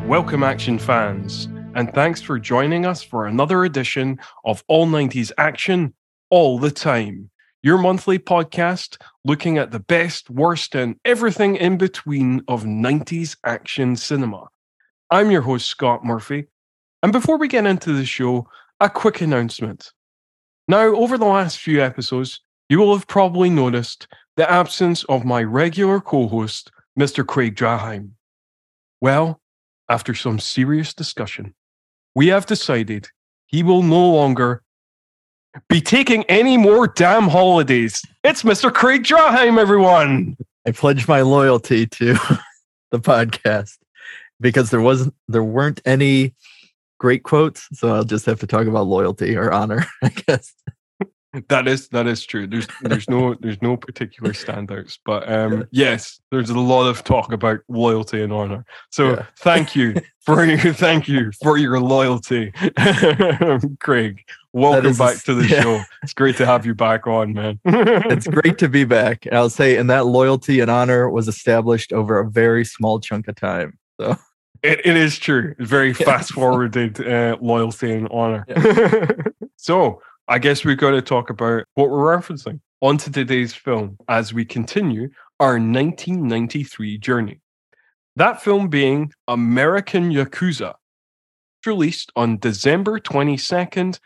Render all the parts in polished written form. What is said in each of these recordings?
Welcome, action fans, and thanks for joining us for another edition of All 90s Action All the Time, your monthly podcast looking at the best, worst, and everything in between of 90s action cinema. I'm your host, Scott Murphy, and before we get into the show, a quick announcement. Now, over the last few episodes, you will have probably noticed the absence of my regular co-host, Mr. Craig Draheim. Well, after some serious discussion, we have decided he will no longer be taking any more damn holidays. It's Mr. Craig Draheim, everyone. I pledge my loyalty to the podcast because there weren't any great quotes, so I'll just have to talk about loyalty or honor, I guess. That is true. There's no particular standouts, but yes, there's a lot of talk about loyalty and honor. So thank you for your loyalty, Craig. Welcome back to the show. It's great to have you back on, man. It's great to be back. And I'll say, and that loyalty and honor was established over a very small chunk of time. So it is true. Very fast forwarded loyalty and honor. Yeah. So I guess we've got to talk about what we're referencing onto today's film as we continue our 1993 journey. That film being American Yakuza, released on December 22nd,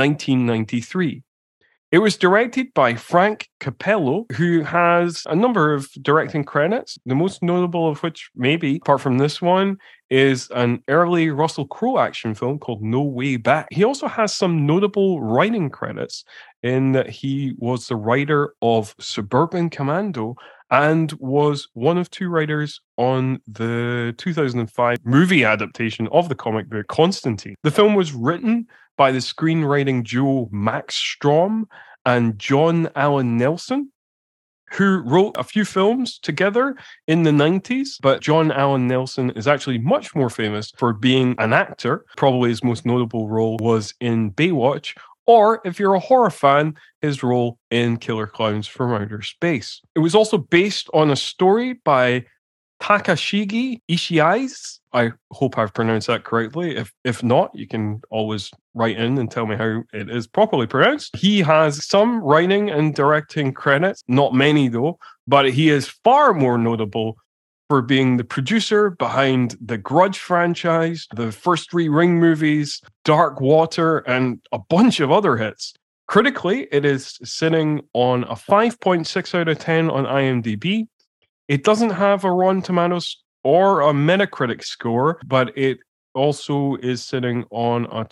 1993. It was directed by Frank Capello, who has a number of directing credits, the most notable of which, maybe, apart from this one, is an early Russell Crowe action film called No Way Back. He also has some notable writing credits in that he was the writer of Suburban Commando and was one of two writers on the 2005 movie adaptation of the comic book Constantine. The film was written by the screenwriting duo Max Strom and John Allen Nelson, who wrote a few films together in the 90s, but John Allen Nelson is actually much more famous for being an actor. Probably his most notable role was in Baywatch, or if you're a horror fan, his role in Killer Clowns from Outer Space. It was also based on a story by Takashige Ishii. I hope I've pronounced that correctly. If not, you can always write in and tell me how it is properly pronounced. He has some writing and directing credits, not many though, but he is far more notable for being the producer behind the Grudge franchise, the first 3 Ring movies, Dark Water, and a bunch of other hits. Critically, it is sitting on a 5.6 out of 10 on IMDb. It doesn't have a Rotten Tomatoes or a Metacritic score, but it also is sitting on a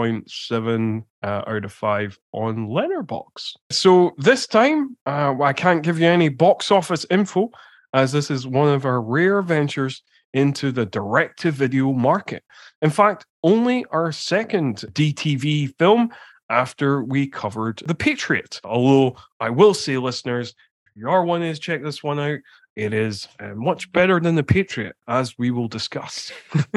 2.7 out of 5 on Letterboxd. So this time, I can't give you any box office info, as this is one of our rare ventures into the direct-to-video market. In fact, only our second DTV film after we covered The Patriot. Although I will say, listeners, if you are wanting to check this one out, it is much better than The Patriot, as we will discuss.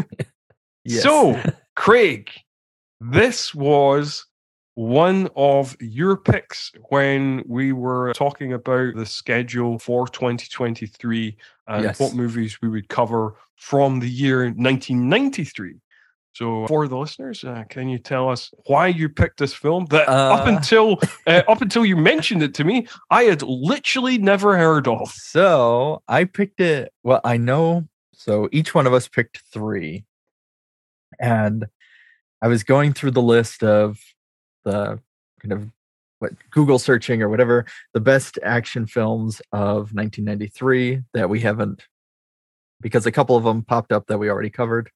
Yes. So, Craig, this was one of your picks when we were talking about the schedule for 2023 and what movies we would cover from the year 1993. So, for the listeners, can you tell us why you picked this film that up until you mentioned it to me, I had literally never heard of? So I picked it. Well, I know. So each one of us picked 3, and I was going through the list of the kind of Google searching or whatever the best action films of 1993 that we haven't, because a couple of them popped up that we already covered.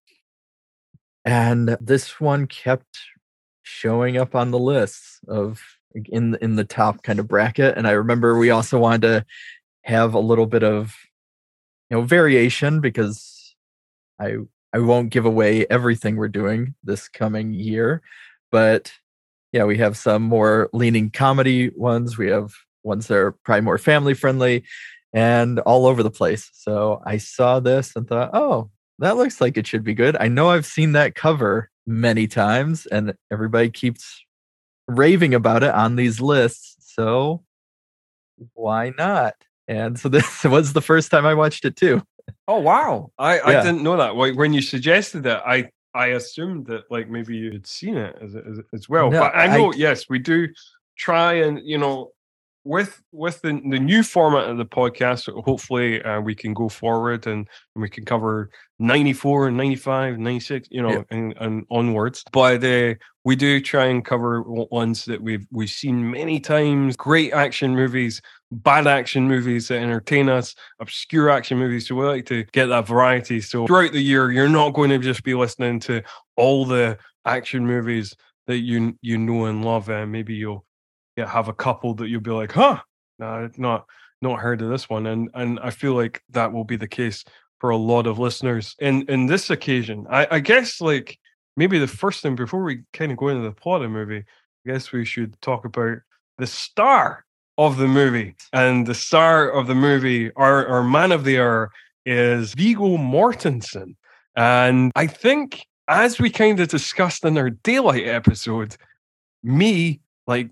And this one kept showing up on the lists of in the top kind of bracket. And I remember we also wanted to have a little bit of variation, because I won't give away everything we're doing this coming year, but we have some more leaning comedy ones. We have ones that are probably more family friendly and all over the place. So I saw this and thought, oh, that looks like it should be good. I know I've seen that cover many times and everybody keeps raving about it on these lists. So why not? And so this was the first time I watched it too. Oh wow! I Yeah. didn't know that. Like, when you suggested it, I assumed that like maybe you had seen it as well. No, But I know, yes, we do try and with the new format of the podcast, hopefully we can go forward and we can cover 94 and 95 and 96, Yeah. and onwards. But we do try and cover ones that we've seen many times. Great action movies, bad action movies that entertain us, obscure action movies. So we like to get that variety. So throughout the year, you're not going to just be listening to all the action movies that you know and love. Maybe you'll have a couple that you'll be like, huh, no, not heard of this one. And I feel like that will be the case for a lot of listeners. In this occasion, I guess like maybe the first thing before we kind of go into the plot of the movie, I guess we should talk about the star of the movie. And the star of the movie, our man of the hour, is Viggo Mortensen. And I think, as we kind of discussed in our Daylight episode, me, like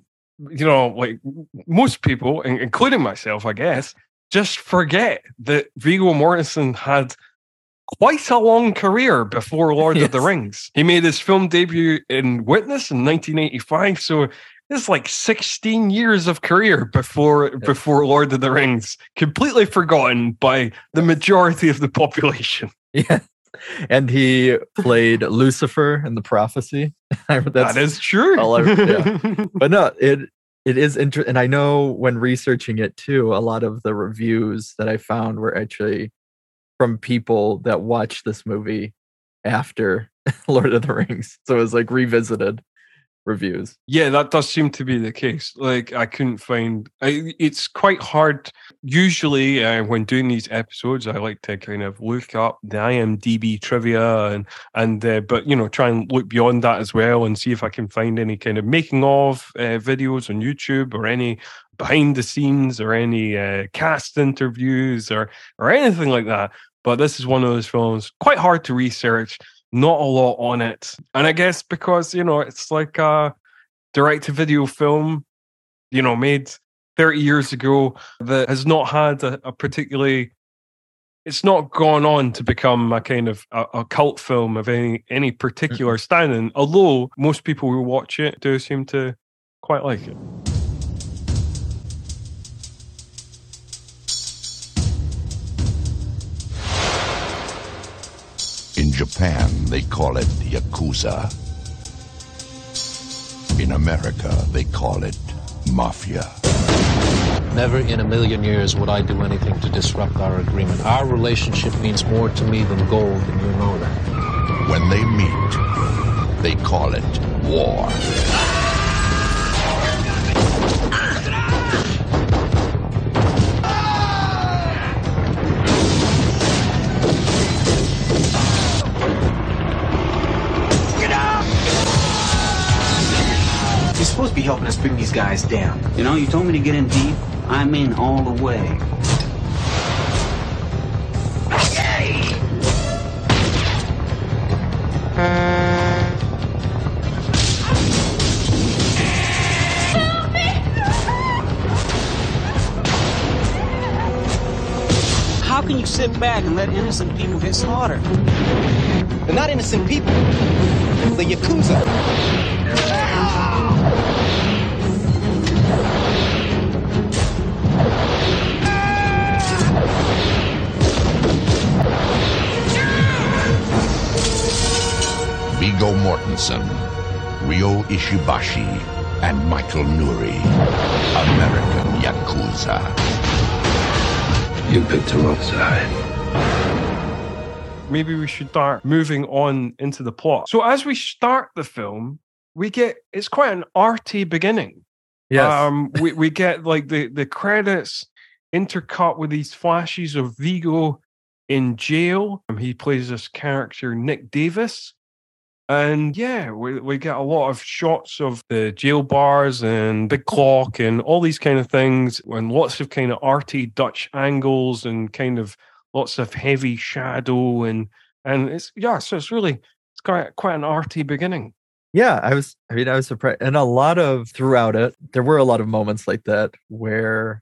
most people, including myself, I guess, just forget that Viggo Mortensen had quite a long career before Lord of the Rings. He made his film debut in Witness in 1985, so it's like 16 years of career before Lord of the Rings, completely forgotten by the majority of the population. Yeah. And he played Lucifer in The Prophecy. That is true. But no, it is interesting. And I know when researching it too, a lot of the reviews that I found were actually from people that watched this movie after Lord of the Rings. So it was like revisited reviews. Yeah, that does seem to be the case. Like, I couldn't find. It's quite hard. Usually, when doing these episodes, I like to kind of look up the IMDb trivia and but try and look beyond that as well and see if I can find any kind of making of videos on YouTube or any behind the scenes or any cast interviews or anything like that. But this is one of those films quite hard to research. Not a lot on it. And I guess because, it's like a direct-to-video film, made 30 years ago that has not had a particularly... It's not gone on to become a kind of a cult film of any particular standing, although most people who watch it do seem to quite like it. In Japan, they call it Yakuza. In America, they call it Mafia. Never in a million years would I do anything to disrupt our agreement. Our relationship means more to me than gold, and you know that. When they meet, they call it war. You're supposed to be helping us bring these guys down. You told me to get in deep. I'm in all the way. How can you sit back and let innocent people get slaughtered? They're not innocent people. The Yakuza. Viggo Mortensen, Ryo Ishibashi, and Michael Nouri, American Yakuza. You picked the wrong side. Maybe we should start moving on into the plot. So as we start the film, it's quite an arty beginning. Yes. We get like the credits intercut with these flashes of Viggo in jail. He plays this character, Nick Davis. And yeah, we get a lot of shots of the jail bars and big clock and all these kind of things, and lots of kind of arty Dutch angles and kind of lots of heavy shadow and it's quite an arty beginning. Yeah, I was surprised. And throughout it, there were a lot of moments like that where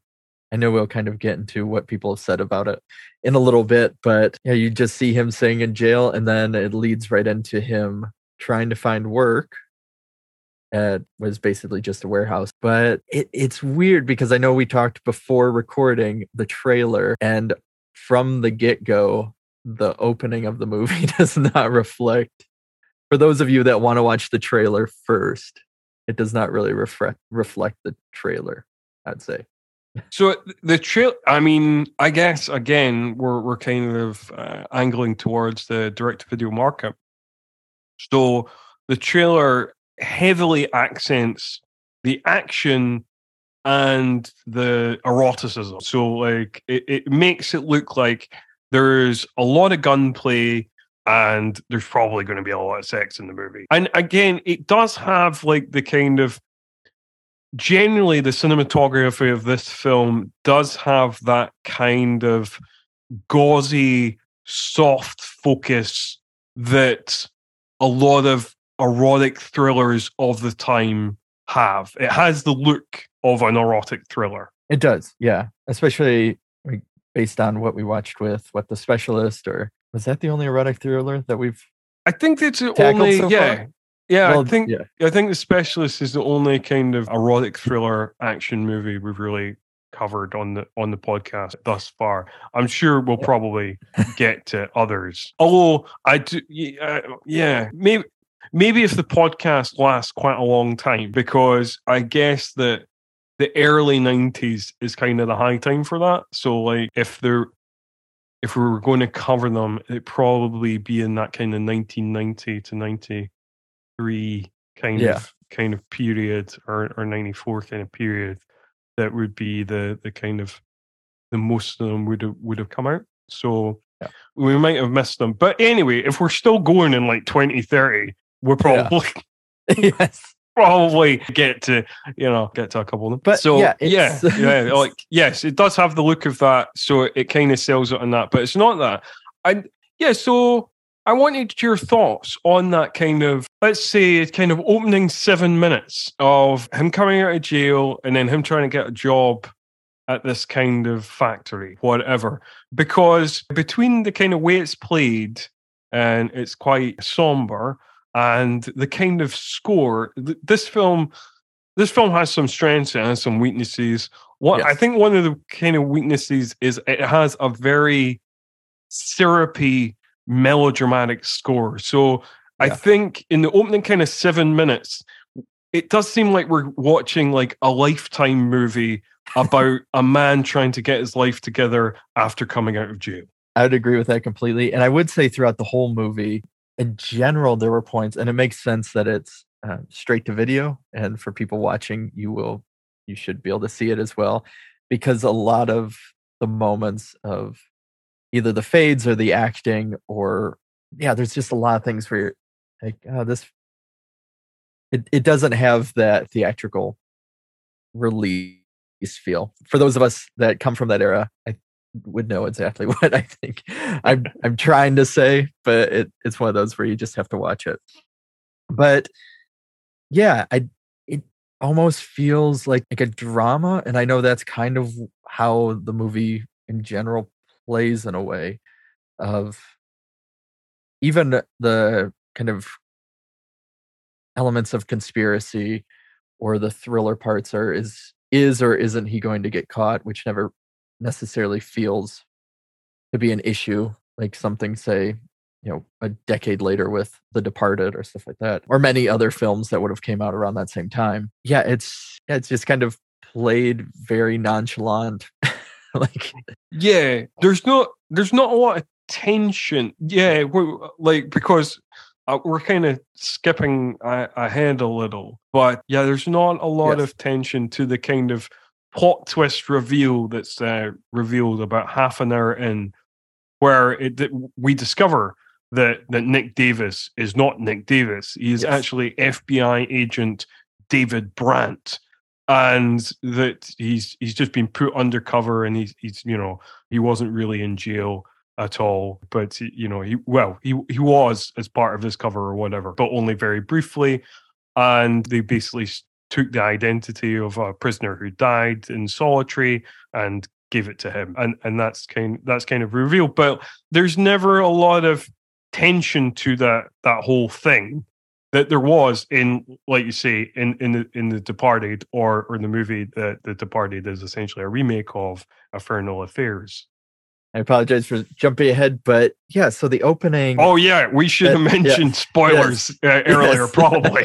I know we'll kind of get into what people have said about it in a little bit, but yeah, you just see him staying in jail, and then it leads right into him trying to find work at was basically just a warehouse. But it's weird because I know we talked before recording the trailer, and from the get-go, the opening of the movie does not reflect. For those of you that want to watch the trailer first, it does not really reflect the trailer, I'd say. So the trail, I mean, I guess again we're kind of angling towards the direct-to-video market. So the trailer heavily accents the action and the eroticism. So like it makes it look like there's a lot of gunplay and there's probably going to be a lot of sex in the movie. And again, it does have like the kind of, generally the cinematography of this film does have that kind of gauzy, soft focus that a lot of erotic thrillers of the time have. It has the look of an erotic thriller. It does, yeah. Especially based on what we watched with What the Specialist, or was that the only erotic thriller that we've I think it's the tackled only, so yeah. far? Yeah, Well, I think yeah. The Specialist is the only kind of erotic thriller action movie we've really covered on the podcast thus far. I'm sure we'll probably get to others. Although I do, maybe if the podcast lasts quite a long time, because I guess that the early 90s is kind of the high time for that. So like if we were going to cover them, it'd probably be in that kind of 1990 to 93 kind of period, or 94 kind of period. That would be the kind of the most of them would have come out. So we might have missed them. But anyway, if we're still going in like 2030, we're probably probably get to a couple of them. But so it's like yes, it does have the look of that, so it kind of sells it on that, but it's not that. So I wanted your thoughts on that kind of, let's say, kind of opening 7 minutes of him coming out of jail and then him trying to get a job at this kind of factory, whatever. Because between the kind of way it's played, and it's quite somber, and the kind of score, this film has some strengths and has some weaknesses. I think one of the kind of weaknesses is it has a very syrupy, melodramatic score. So I think in the opening kind of 7 minutes, it does seem like we're watching like a Lifetime movie about a man trying to get his life together after coming out of jail. I would agree with that completely. And I would say throughout the whole movie, in general, there were points, and it makes sense that it's straight to video. And for people watching, you should be able to see it as well, because a lot of the moments of either the fades or the acting, or there's just a lot of things where you're like, it doesn't have that theatrical release feel. For those of us that come from that era, I would know exactly what I think I'm trying to say, but it's one of those where you just have to watch it. But it almost feels like a drama, and I know that's kind of how the movie in general plays, in a way of even the kind of elements of conspiracy or the thriller parts is or isn't he going to get caught, which never necessarily feels to be an issue, like something, say, a decade later with The Departed or stuff like that, or many other films that would have came out around that same time. It's just kind of played very nonchalant. There's not a lot of tension. Because we're kind of skipping ahead a little, but there's not a lot of tension to the kind of plot twist reveal that's revealed about half an hour in, where we discover that Nick Davis is not Nick Davis. He is actually FBI agent David Brandt, and that he's just been put undercover, and he's he wasn't really in jail at all, but he was as part of his cover or whatever, but only very briefly. And they basically took the identity of a prisoner who died in solitary and gave it to him, and that's kind of revealed. But there's never a lot of tension to that whole thing that there was in, like you say, in the Departed, or the movie that The Departed is essentially a remake of Infernal Affairs. I apologize for jumping ahead, but yeah, so the opening. Oh yeah, we should have mentioned spoilers earlier, Yes. probably.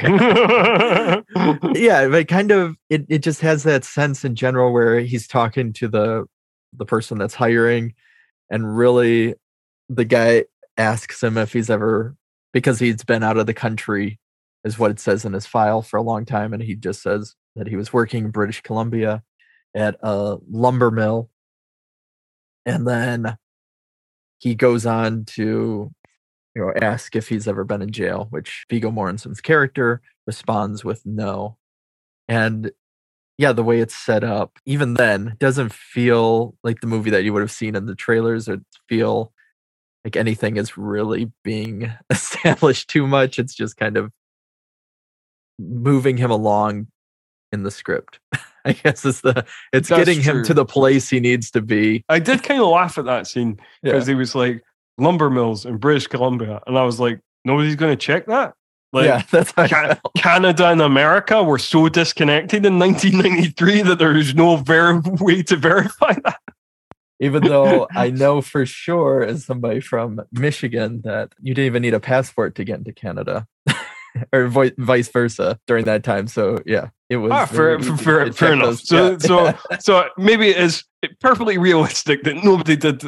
Yeah, but kind of it just has that sense in general where he's talking to the person that's hiring, and really the guy asks him if he's ever, because he's been out of the country, is what it says in his file, for a long time, and he just says that he was working in British Columbia at a lumber mill. And then he goes on to, ask if he's ever been in jail, which Viggo Mortensen's character responds with no. And yeah, the way it's set up, even then, doesn't feel like the movie that you would have seen in the trailers, or feel like anything is really being established too much. It's just kind of moving him along in the script. I guess it's That's getting him true. to the place he needs to be. I did kind of laugh at that scene because he was like, lumber mills in British Columbia, and I was like, nobody's going to check that. Like, Yeah, that's how I felt. Canada and America were so disconnected in 1993 that there's no way to verify that. Even though I know for sure, as somebody from Michigan, that you didn't even need a passport to get into Canada, or vice versa during that time. So yeah, it was Fair enough. So maybe it is perfectly realistic that nobody did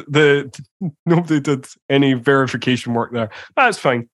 any verification work there. That's fine.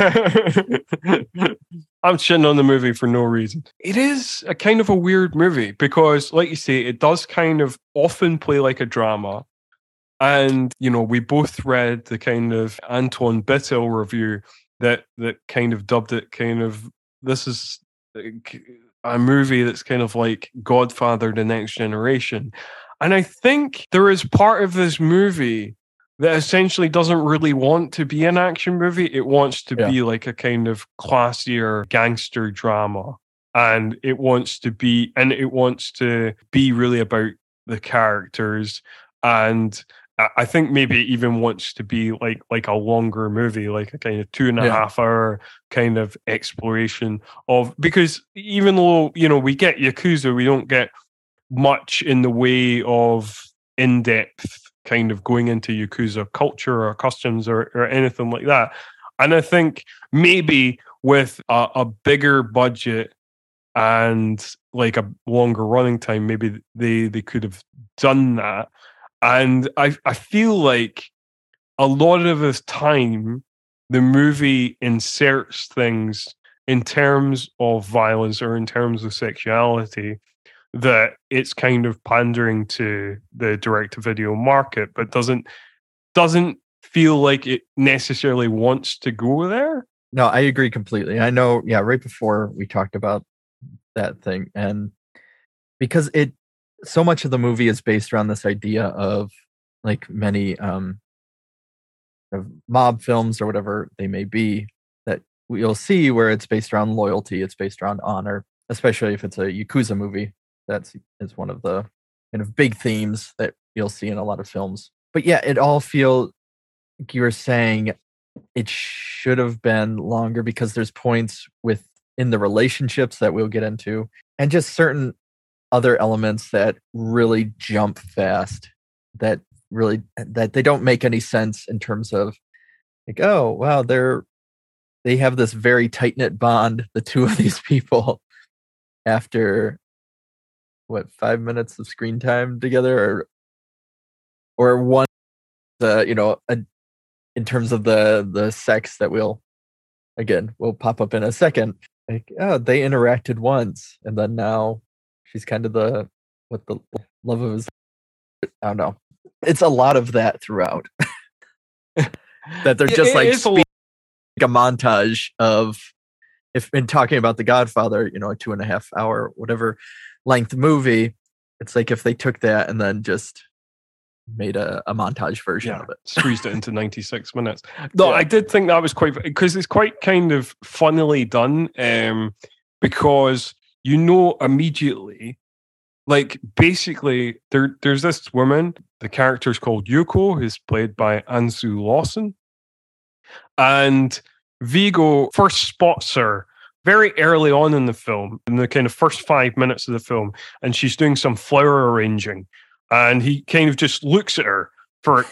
I'm shitting on the movie for no reason. It is a kind of a weird movie because, like you say, it does kind of often play like a drama. And, we both read the kind of Anton Bittel review that kind of dubbed it this is a movie that's kind of like Godfather, The Next Generation. And I think there is part of this movie that essentially doesn't really want to be an action movie. It wants to be like a kind of classier gangster drama. And it wants to be really about the characters. And I think maybe it even wants to be like a longer movie, like a kind of 2.5 hour kind of exploration of, because even though, we get Yakuza, we don't get much in the way of in-depth kind of going into Yakuza culture or customs or anything like that. And I think maybe with a bigger budget and like a longer running time, maybe they could have done that. And I feel like a lot of the time, the movie inserts things in terms of violence or in terms of sexuality that it's kind of pandering to the direct-to-video market, but doesn't feel like it necessarily wants to go there. No, I agree completely. I know, right before we talked about that thing, and because so much of the movie is based around this idea of, like many of mob films or whatever they may be, that we'll see where it's based around loyalty, it's based around honor, especially if it's a Yakuza movie. Is one of the kind of big themes that you'll see in a lot of films. But yeah, it all feels, like you were saying, it should have been longer because there's points within the relationships that we'll get into, and just certain other elements that really jump fast, that they don't make any sense in terms of like, oh wow, they have this very tight-knit bond, the two of these people, after 5 minutes of screen time together, or one, in terms of the sex that will pop up in a second. Like, oh, they interacted once, and then now she's kind of the love of his. I don't know. It's a lot of that throughout. That they're just like a montage of, if in talking about The Godfather, a 2.5 hour whatever length movie, it's like if they took that and then just made a montage version of it, squeezed it into 96 minutes. No, I did think that was quite, because it's quite kind of funnily done, because you know immediately, like basically there's this woman, the character's called Yuko, who's played by Ansu Lawson. And Vigo first spots her very early on in the film, in the kind of first 5 minutes of the film, and she's doing some flower arranging. And he kind of just looks at her for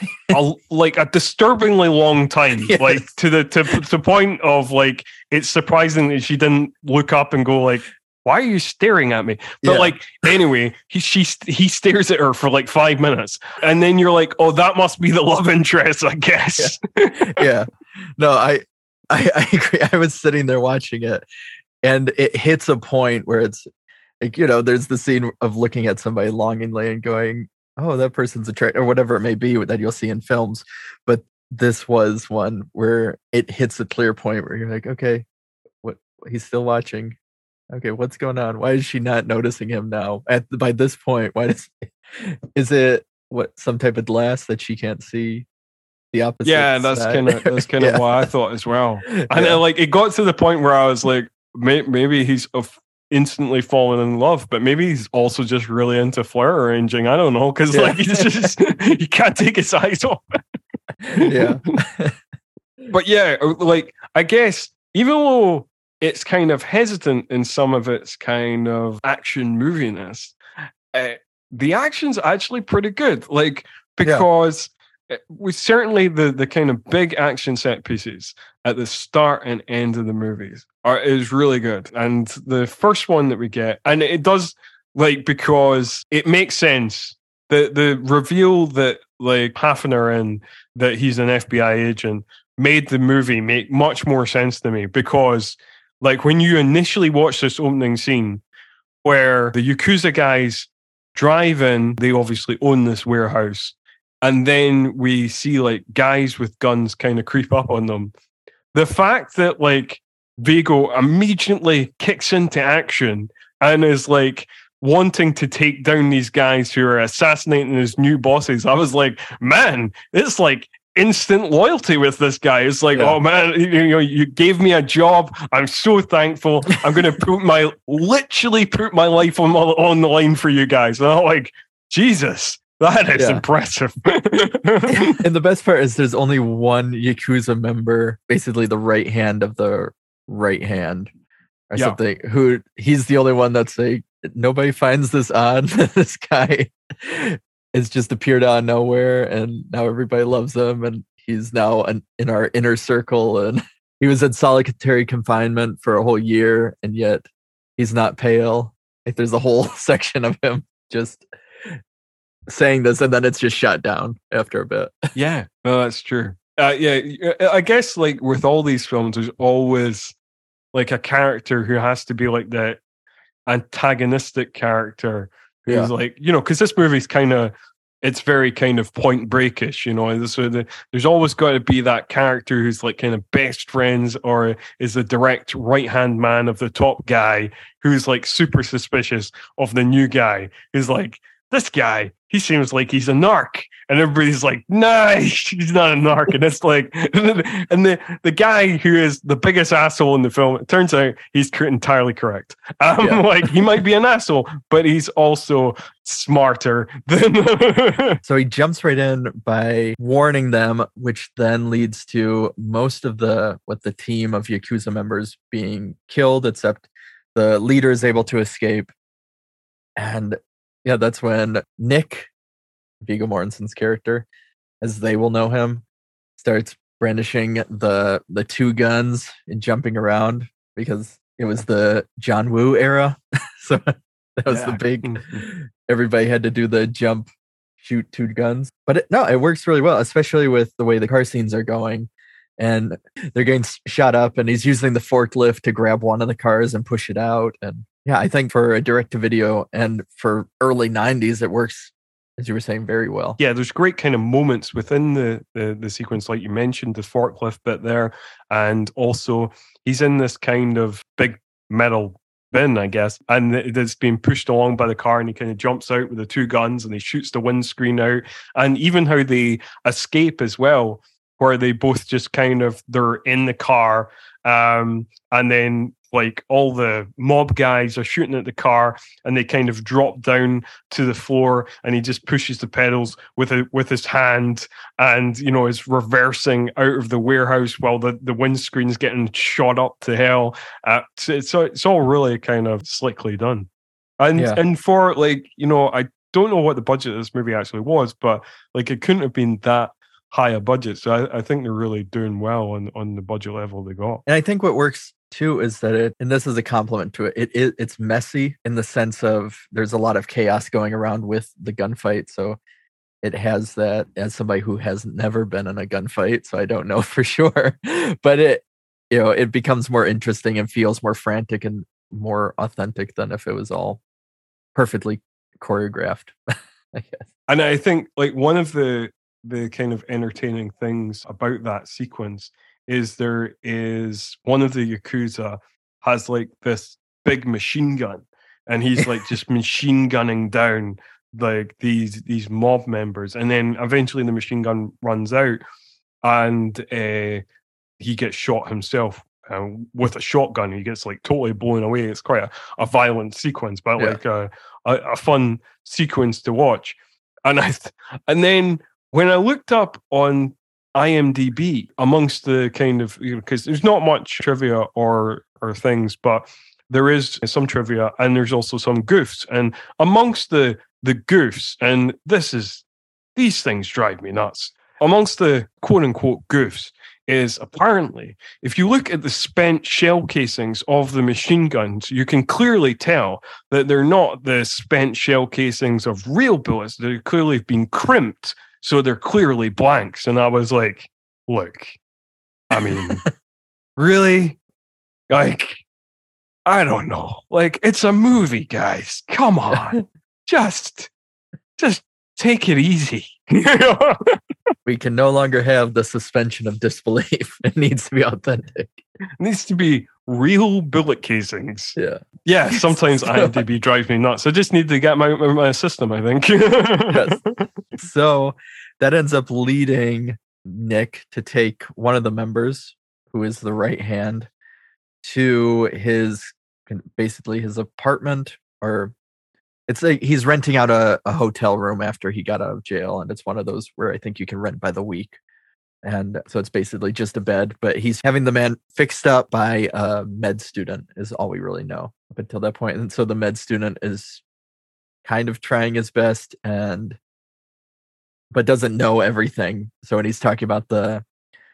a disturbingly long time, Yes. like to the point of like it's surprising that she didn't look up and go like, "Why are you staring at me?" But Yeah. like anyway, he stares at her for like 5 minutes, and then you're like, "Oh, that must be the love interest, I guess." Yeah. No, I agree. I was sitting there watching it, and it hits a point where it's like, there's the scene of looking at somebody longingly and going, "Oh, that person's attractive," or whatever it may be that you'll see in films. But this was one where it hits a clear point where you're like, okay, what? He's still watching. Okay, what's going on? Why is she not noticing him now? By this point, is it some type of glass that she can't see the opposite? Yeah, that's side? kind of what I thought as well. And like it got to the point where I was like, maybe he's instantly fallen in love, but maybe he's also just really into flower arranging. I don't know, because like he's just he can't take his eyes off it. Yeah. But yeah, like I guess even though it's kind of hesitant in some of its kind of action moviness, the action's actually pretty good. Like because with certainly the kind of big action set pieces at the start and end of the movies is really good. And the first one that we get, and it does like because it makes sense. The reveal that like half an hour in that he's an FBI agent made the movie make much more sense to me, because like when you initially watch this opening scene where the Yakuza guys drive in, they obviously own this warehouse, and then we see like guys with guns kind of creep up on them. The fact that like Vigo immediately kicks into action and is like wanting to take down these guys who are assassinating his new bosses, I was like, man, it's like instant loyalty with this guy. It's like, oh man, you gave me a job. I'm so thankful. I'm going to literally put my life on the line for you guys. And I'm like, Jesus, that is impressive. And the best part is there's only one Yakuza member, basically the right hand of the right hand or something, who he's the only one that's like, nobody finds this odd. This guy has just appeared out of nowhere, and now everybody loves him, and he's now in our inner circle, and he was in solitary confinement for a whole year, and yet he's not pale. Like there's a whole section of him just saying this, and then it's just shut down after a bit. Yeah, no, that's true. I guess like with all these films, there's always like a character who has to be like the antagonistic character who's like, because this movie's it's very kind of Point Breakish, so there's always got to be that character who's like kind of best friends or is the direct right hand man of the top guy who's like super suspicious of the new guy, who's like, this guy, he seems like he's a narc. And everybody's like, nah, he's not a narc. And it's like, and the guy who is the biggest asshole in the film, it turns out he's entirely correct. Like, he might be an asshole, but he's also smarter than... So he jumps right in by warning them, which then leads to most of the team of Yakuza members being killed, except the leader is able to escape. And yeah, that's when Nick, Viggo Mortensen's character, as they will know him, starts brandishing the two guns and jumping around, because it was the John Woo era. So that was the big, everybody had to do the jump, shoot two guns. But it works really well, especially with the way the car scenes are going. And they're getting shot up, and he's using the forklift to grab one of the cars and push it out. And yeah, I think for a direct-to-video and for early 90s, it works, as you were saying, very well. Yeah, there's great kind of moments within the sequence, like you mentioned, the forklift bit there. And also, he's in this kind of big metal bin, I guess, and it's being pushed along by the car, and he kind of jumps out with the two guns, and he shoots the windscreen out. And even how they escape as well, where they both just they're in the car, and then like all the mob guys are shooting at the car, and they kind of drop down to the floor, and he just pushes the pedals with his hand, and is reversing out of the warehouse while the windscreen's getting shot up to hell. It's all really kind of slickly done, and for I don't know what the budget of this movie actually was, but like it couldn't have been that high a budget. So I think they're really doing well on the budget level they got. And I think what works too is that and this is a compliment to it, it's messy in the sense of there's a lot of chaos going around with the gunfight. So it has that, as somebody who has never been in a gunfight, so I don't know for sure, but it becomes more interesting and feels more frantic and more authentic than if it was all perfectly choreographed, I guess. And I think like one of the kind of entertaining things about that sequence is there is one of the Yakuza has like this big machine gun, and he's like just machine gunning down like these mob members, and then eventually the machine gun runs out, and he gets shot himself with a shotgun. He gets like totally blown away. It's quite a violent sequence, but like a fun sequence to watch. And then when I looked up on IMDb, amongst the kind of, because there's not much trivia or things, but there is some trivia, and there's also some goofs. And amongst the goofs, and these things drive me nuts. Amongst the quote unquote goofs is apparently, if you look at the spent shell casings of the machine guns, you can clearly tell that they're not the spent shell casings of real bullets. They're clearly been crimped, so they're clearly blanks. And I was like, look, I mean, really? Like, I don't know. Like, it's a movie, guys. Come on. just take it easy. We can no longer have the suspension of disbelief. It needs to be authentic. It needs to be real bullet casings. Yeah. Sometimes IMDb drives me nuts. I just need to get my system, I think. Yes. So that ends up leading Nick to take one of the members, who is the right hand, to basically his apartment, or it's like he's renting out a hotel room after he got out of jail, and it's one of those where I think you can rent by the week. And so it's basically just a bed, but he's having the man fixed up by a med student is all we really know up until that point. And so the med student is kind of trying his best but doesn't know everything. So when he's talking about the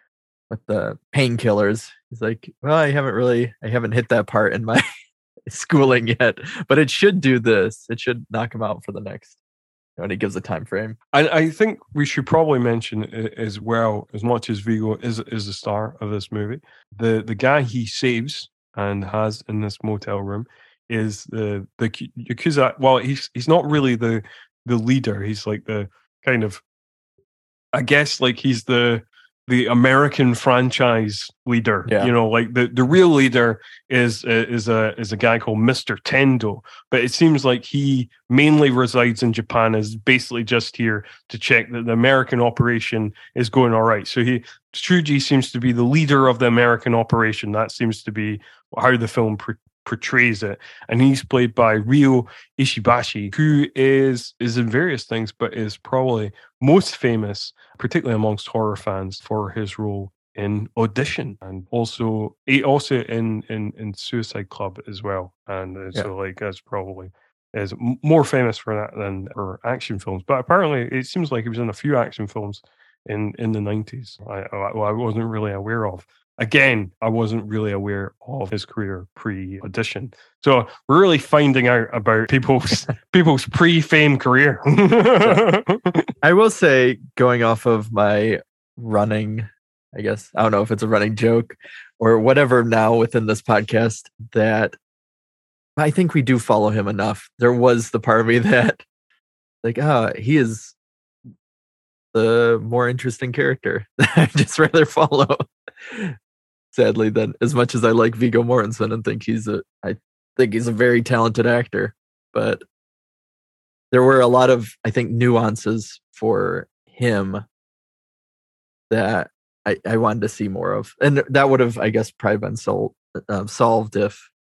painkillers, he's like, well, I haven't hit that part in my schooling yet, but it should do this. It should knock him out for the next. And he gives a time frame. And I think we should probably mention as well, as much as Viggo is the star of this movie, the guy he saves and has in this motel room is the Yakuza. Well, he's not really the leader. He's like the kind of, I guess, like he's the American franchise leader. Yeah. Like the real leader is a guy called Mr. Tendo, but it seems like he mainly resides in Japan, is basically just here to check that the American operation is going all right. So Tsuji seems to be the leader of the American operation. That seems to be how the film portrays it, and he's played by Ryo Ishibashi, who is in various things, but is probably most famous, particularly amongst horror fans, for his role in Audition, and also in Suicide Club as well. And so like that's probably is more famous for that than for action films. But apparently it seems like he was in a few action films in the 90s. I wasn't really aware of. Again, I wasn't really aware of his career pre-Audition. So we're really finding out about people's pre-fame career. I will say, going off of my running, I guess, I don't know if it's a running joke or whatever now within this podcast, that I think we do follow him enough. There was the part of me that, like, he is the more interesting character that I'd just rather follow. Sadly, then, as much as I like Viggo Mortensen and think he's a very talented actor, but there were a lot of, I think, nuances for him that I wanted to see more of, and that would have, I guess, probably been solved if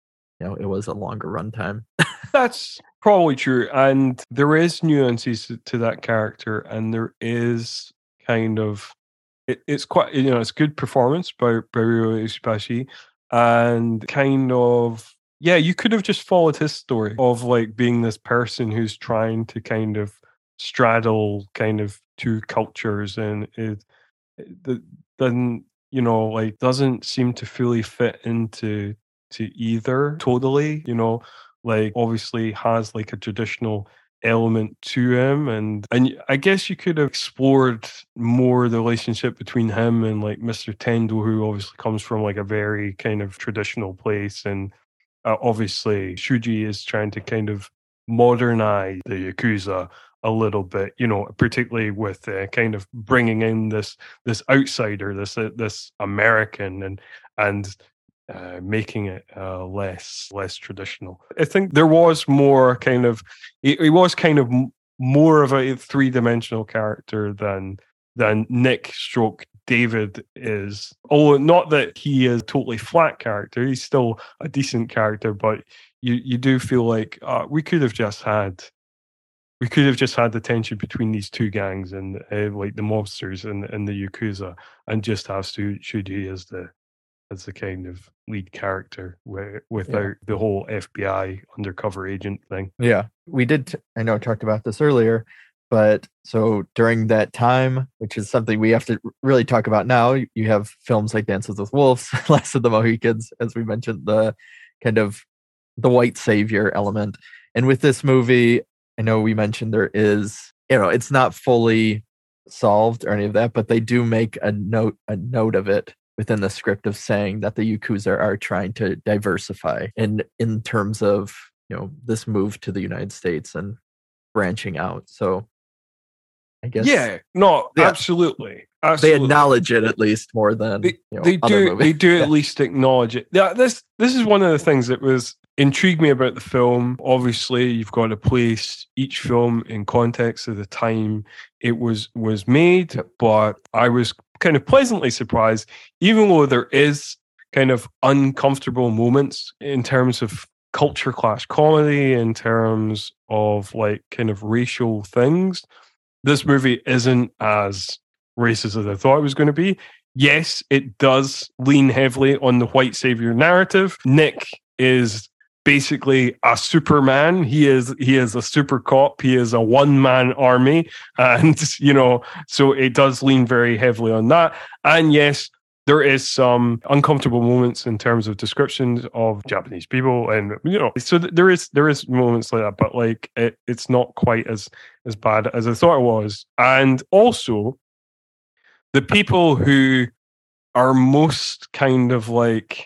it was a longer runtime. That's probably true. And there is nuances to that character, and there is kind of it's quite it's good performance by Rio Ishibashi, and kind of you could have just followed his story of like being this person who's trying to kind of straddle kind of two cultures, and it doesn't doesn't seem to fully fit into either totally, like obviously has like a traditional element to him, and I guess you could have explored more the relationship between him and like Mr. Tendo, who obviously comes from like a very kind of traditional place, and obviously Shuji is trying to kind of modernize the Yakuza a little bit, particularly with kind of bringing in this outsider, this American, and making it less traditional. I think there was more kind of he was kind of more of a three-dimensional character than Nick stroke David is. Although not that he is a totally flat character, he's still a decent character, but you do feel like we could have just had the tension between these two gangs and like the mobsters and the Yakuza, and just have Shuji as the kind of lead character without the whole FBI undercover agent thing. Yeah, we did. I know I talked about this earlier, but so during that time, which is something we have to really talk about now, you have films like Dances with Wolves, Last of the Mohicans, as we mentioned, the kind of the white savior element. And with this movie, I know we mentioned there is, it's not fully solved or any of that, but they do make a note of it within the script of saying that the Yakuza are trying to diversify in terms of, this move to the United States and branching out. So I guess. Absolutely. They acknowledge it at least more than they do at least acknowledge it. Yeah, this is one of the things that was intrigued me about the film. Obviously, you've got to place each film in context of the time it was made, but I was kind of pleasantly surprised, even though there is kind of uncomfortable moments in terms of culture clash comedy, in terms of like kind of racial things. This movie isn't as racist as I thought it was going to be. Yes, it does lean heavily on the white savior narrative. Nick is basically a Superman. He is a super cop. He is a one-man army, and so it does lean very heavily on that. And yes, there is some uncomfortable moments in terms of descriptions of Japanese people, and so there is moments like that, but like it's not quite as bad as I thought it was. And also, the people who are most kind of like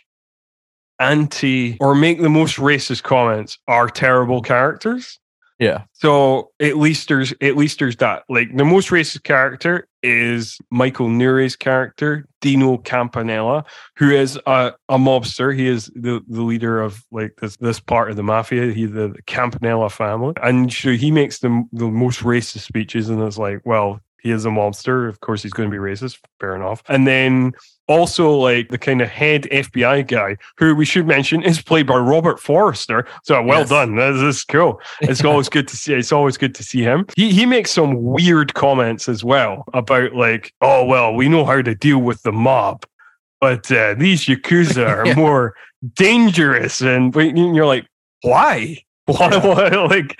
anti or make the most racist comments are terrible characters. Yeah. So at least there's that. Like the most racist character is Michael Nure's character, Dino Campanella, who is a mobster. He is the leader of like this part of the mafia. He's the Campanella family, and so he makes the most racist speeches. And it's like, well, he is a mobster. Of course, he's going to be racist. Fair enough. And then also, like the kind of head FBI guy, who we should mention is played by Robert Forrester. So well done. This is cool. It's always good to see. It's always good to see him. He makes some weird comments as well about like, oh well, we know how to deal with the mob, but these Yakuza are more dangerous. And you're like, why? Like.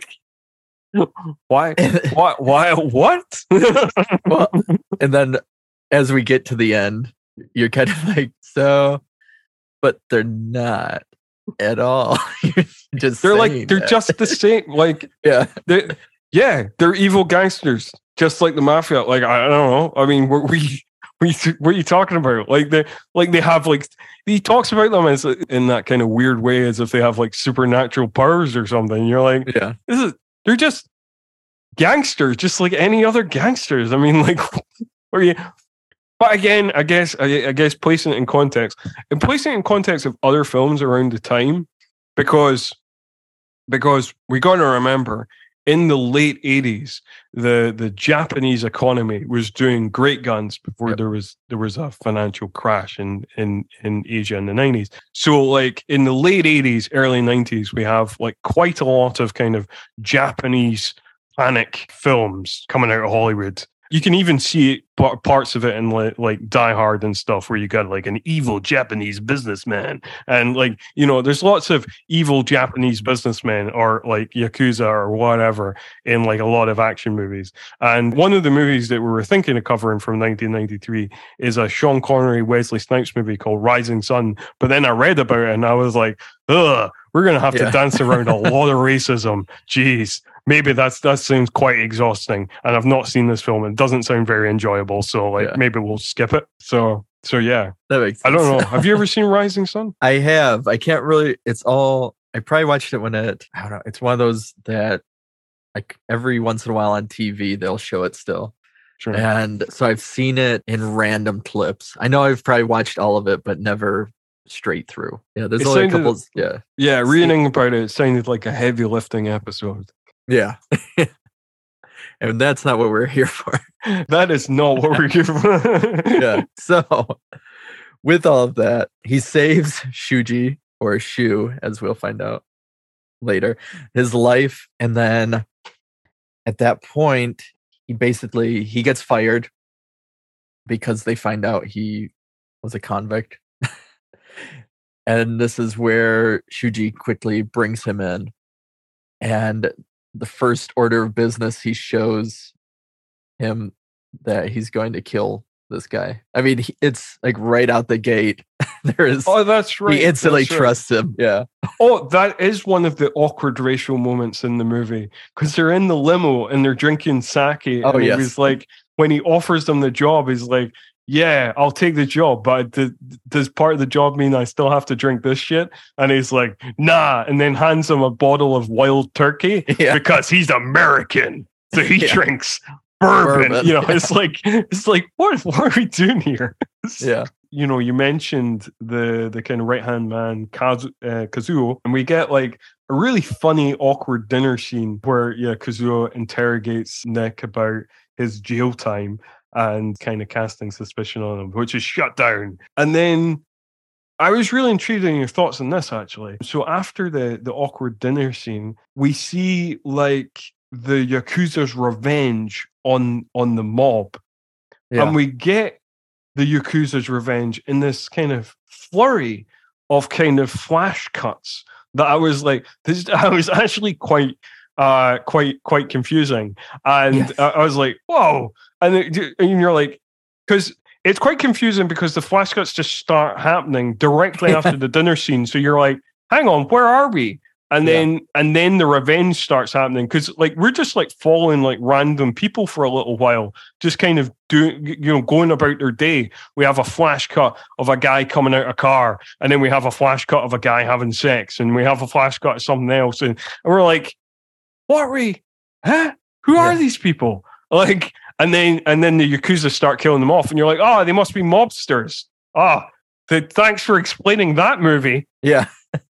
Why? What? Well, and then as we get to the end, you're kind of like, so, but they're not at all. They're just the same. Like, they're evil gangsters, just like the mafia. Like, I don't know. I mean, what are you talking about? Like they have like, he talks about them as in that kind of weird way, as if they have like supernatural powers or something. You're like, they're just gangsters, just like any other gangsters. I mean, like, but again, I guess placing it in context of other films around the time, because we got to remember in the late 80s, the Japanese economy was doing great guns before there was a financial crash in Asia in the 90s. So like in the late 80s, early 90s, we have like quite a lot of kind of Japanese panic films coming out of Hollywood. You can even see parts of it in like Die Hard and stuff, where you got like an evil Japanese businessman, and like, you know, there's lots of evil Japanese businessmen or like Yakuza or whatever in like a lot of action movies. And one of the movies that we were thinking of covering from 1993 is a Sean Connery, Wesley Snipes movie called Rising Sun. But then I read about it and I was like, ugh, we're going to have to dance around a lot of racism. Jeez. Maybe that seems quite exhausting, and I've not seen this film. It doesn't sound very enjoyable, so like maybe we'll skip it. So yeah, that makes sense. I don't know. Have you ever seen Rising Sun? I have. I can't really. It's all. I probably watched it when I don't know. It's one of those that like every once in a while on TV they'll show it still. Sure. And so I've seen it in random clips. I know I've probably watched all of it, but never straight through. Yeah, there's only a couple. Yeah, reading about it sounded like a heavy lifting episode. Yeah. And that's not what we're here for. That is not what we're here for. Yeah. So with all of that, he saves Shuji, or Shu, as we'll find out later, his life. And then at that point, he gets fired because they find out he was a convict. And this is where Shuji quickly brings him in. And the first order of business, he shows him that he's going to kill this guy. I mean, it's like right out the gate. Oh, that's right. He instantly trusts him. Yeah. Oh, that is one of the awkward racial moments in the movie, because they're in the limo and they're drinking sake. Oh, and yes. He was like, when he offers them the job, he's like, yeah, I'll take the job, but does part of the job mean I still have to drink this shit? And he's like, nah, and then hands him a bottle of wild turkey because he's American, so he drinks bourbon. You know, it's like what are we doing here? Yeah. You know, you mentioned the kind of right hand man Kazuo, and we get like a really funny, awkward dinner scene where Kazuo interrogates Nick about his jail time and kind of casting suspicion on him, which is shut down. And then I was really intrigued in your thoughts on this, actually. So after the awkward dinner scene, we see like the Yakuza's revenge on the mob. Yeah. And we get the Yakuza's revenge in this kind of flurry of kind of flash cuts that I was like, I was actually quite confusing. And I was like, whoa. And you're like, because it's quite confusing because the flash cuts just start happening directly after the dinner scene. So you're like, hang on, where are we? And then the revenge starts happening, because like we're just like following like random people for a little while, just kind of going about their day. We have a flash cut of a guy coming out of a car, and then we have a flash cut of a guy having sex, and we have a flash cut of something else, and we're like, what are we? Huh? Who are these people? Like, and then the Yakuza start killing them off, and you're like, oh, they must be mobsters. Thanks for explaining that movie. Yeah.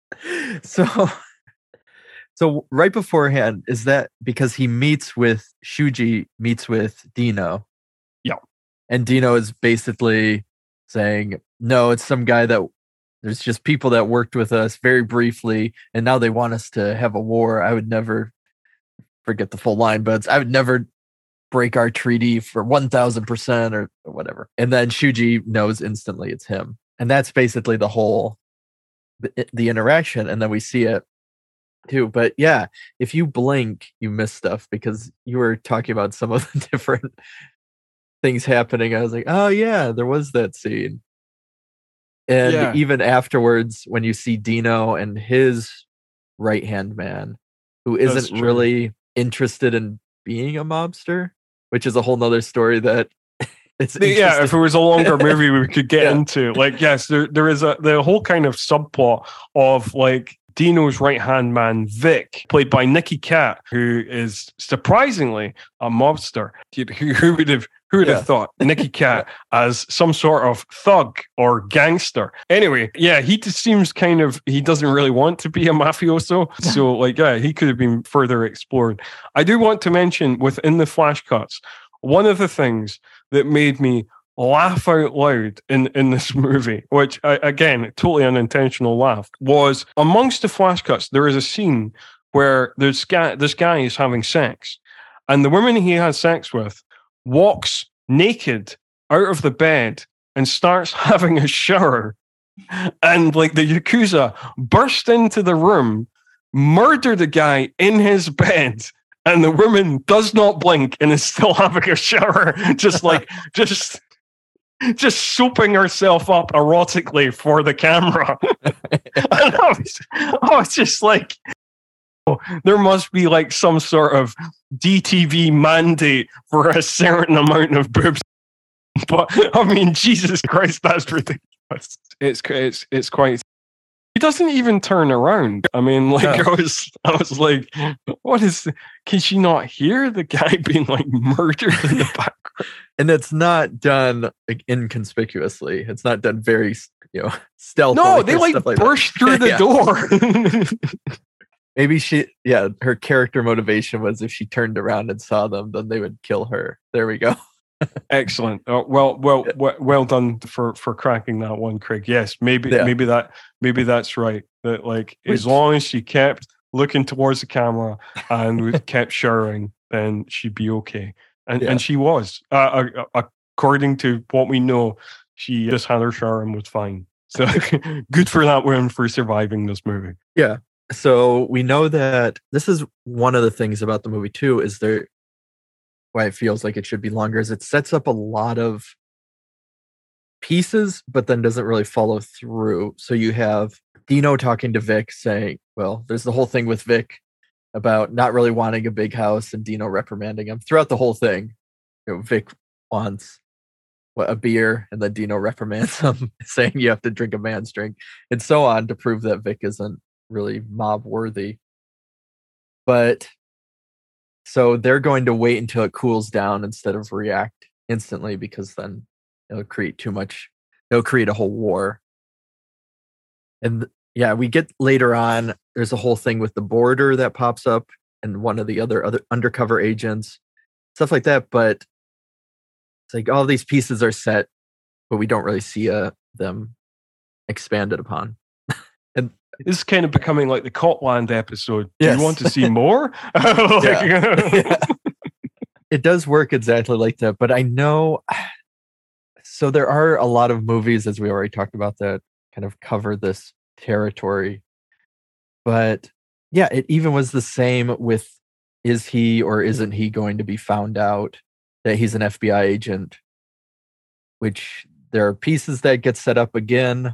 So right beforehand, is that because Shuji meets with Dino? Yeah. And Dino is basically saying, no, it's some guy that there's just people that worked with us very briefly, and now they want us to have a war. I would never forget the full line, but I would never break our treaty for 1,000% or whatever. And then Shuji knows instantly it's him. And that's basically the whole, the interaction. And then we see it too. But yeah, if you blink, you miss stuff, because you were talking about some of the different things happening. I was like, oh yeah, there was that scene. And even afterwards, when you see Dino and his right-hand man, who isn't really interested in being a mobster, which is a whole nother story that it's if it was a longer movie we could get into. Like, yes, there is the whole kind of subplot of like Dino's right-hand man, Vic, played by Nicky Katt, who is surprisingly a mobster. Who would Yeah. have thought Nicky Cat as some sort of thug or gangster? Anyway, yeah, he just seems he doesn't really want to be a mafioso. So, like, yeah, he could have been further explored. I do want to mention within the flash cuts, one of the things that made me laugh out loud in this movie, which again, totally unintentional laugh, was amongst the flash cuts, there is a scene where this guy is having sex, and the woman he has sex with walks naked out of the bed and starts having a shower, and like the Yakuza burst into the room, murder the guy in his bed, and the woman does not blink and is still having a shower, just soaping herself up erotically for the camera. And I was just like, oh, there must be like some sort of DTV mandate for a certain amount of boobs. But I mean, Jesus Christ, that's ridiculous. It's quite. He doesn't even turn around. I mean, like, I was like, what is? Can she not hear the guy being like murdered in the background? And it's not done like inconspicuously. It's not done very, stealthily. No, they like burst through the door. Maybe her character motivation was if she turned around and saw them, then they would kill her. There we go. Excellent. Well done for cracking that one, Craig. Yes, maybe that's right. That like as long as she kept looking towards the camera and kept showering, then she'd be okay. And she was. According to what we know, she just had her shower and was fine. So good for that woman for surviving this movie. Yeah. So we know that this is one of the things about the movie too, is why it feels like it should be longer, is it sets up a lot of pieces, but then doesn't really follow through. So you have Dino talking to Vic saying, well, there's the whole thing with Vic about not really wanting a big house and Dino reprimanding him throughout the whole thing. Vic wants a beer, and then Dino reprimands him, saying you have to drink a man's drink, and so on, to prove that Vic isn't really mob worthy. But so they're going to wait until it cools down instead of react instantly, because then it'll create it'll create a whole war. And we get later on, there's a whole thing with the border that pops up and one of the other undercover agents, stuff like that. But it's like all these pieces are set, but we don't really see them expanded upon. And this is kind of becoming like the Copland episode. Do Yes. you want to see more? It does work exactly like that. But I know, so there are a lot of movies, as we already talked about, that kind of cover this territory. But yeah, it even was the same with, is he or isn't he going to be found out that he's an FBI agent? Which there are pieces that get set up again.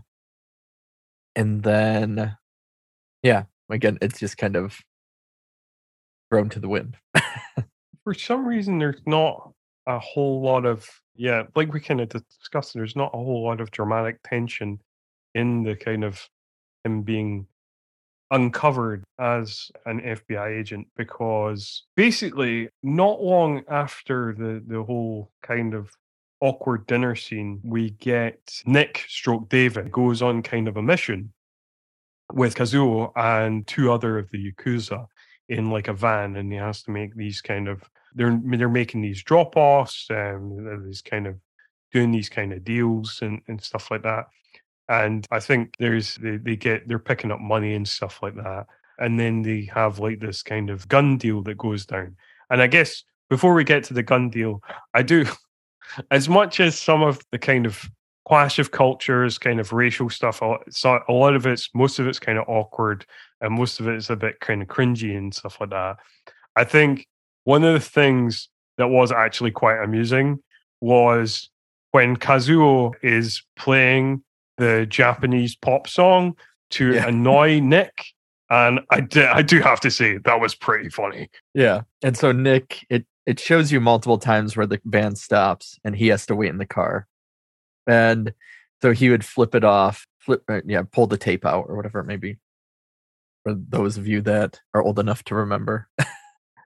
And then, again, it's just kind of thrown to the wind. For some reason, there's not a whole lot of, like we kind of discussed, there's not a whole lot of dramatic tension in the kind of him being uncovered as an FBI agent, because basically not long after the whole kind of awkward dinner scene, we get Nick / David goes on kind of a mission with Kazuo and two other of the Yakuza in like a van, and he has to make these kind of, they're making these drop-offs, these kind of doing these kind of deals and stuff like that. And I think they're picking up money and stuff like that. And then they have like this kind of gun deal that goes down. And I guess before we get to the gun deal, I do, as much as some of the kind of clash of cultures, kind of racial stuff, most of it's kind of awkward, and most of it is a bit kind of cringy and stuff like that. I think one of the things that was actually quite amusing was when Kazuo is playing the Japanese pop song to annoy Nick. And I do have to say, that was pretty funny. Yeah. And so Nick, it shows you multiple times where the van stops and he has to wait in the car. And so he would flip it off, pull the tape out or whatever it may be. For those of you that are old enough to remember.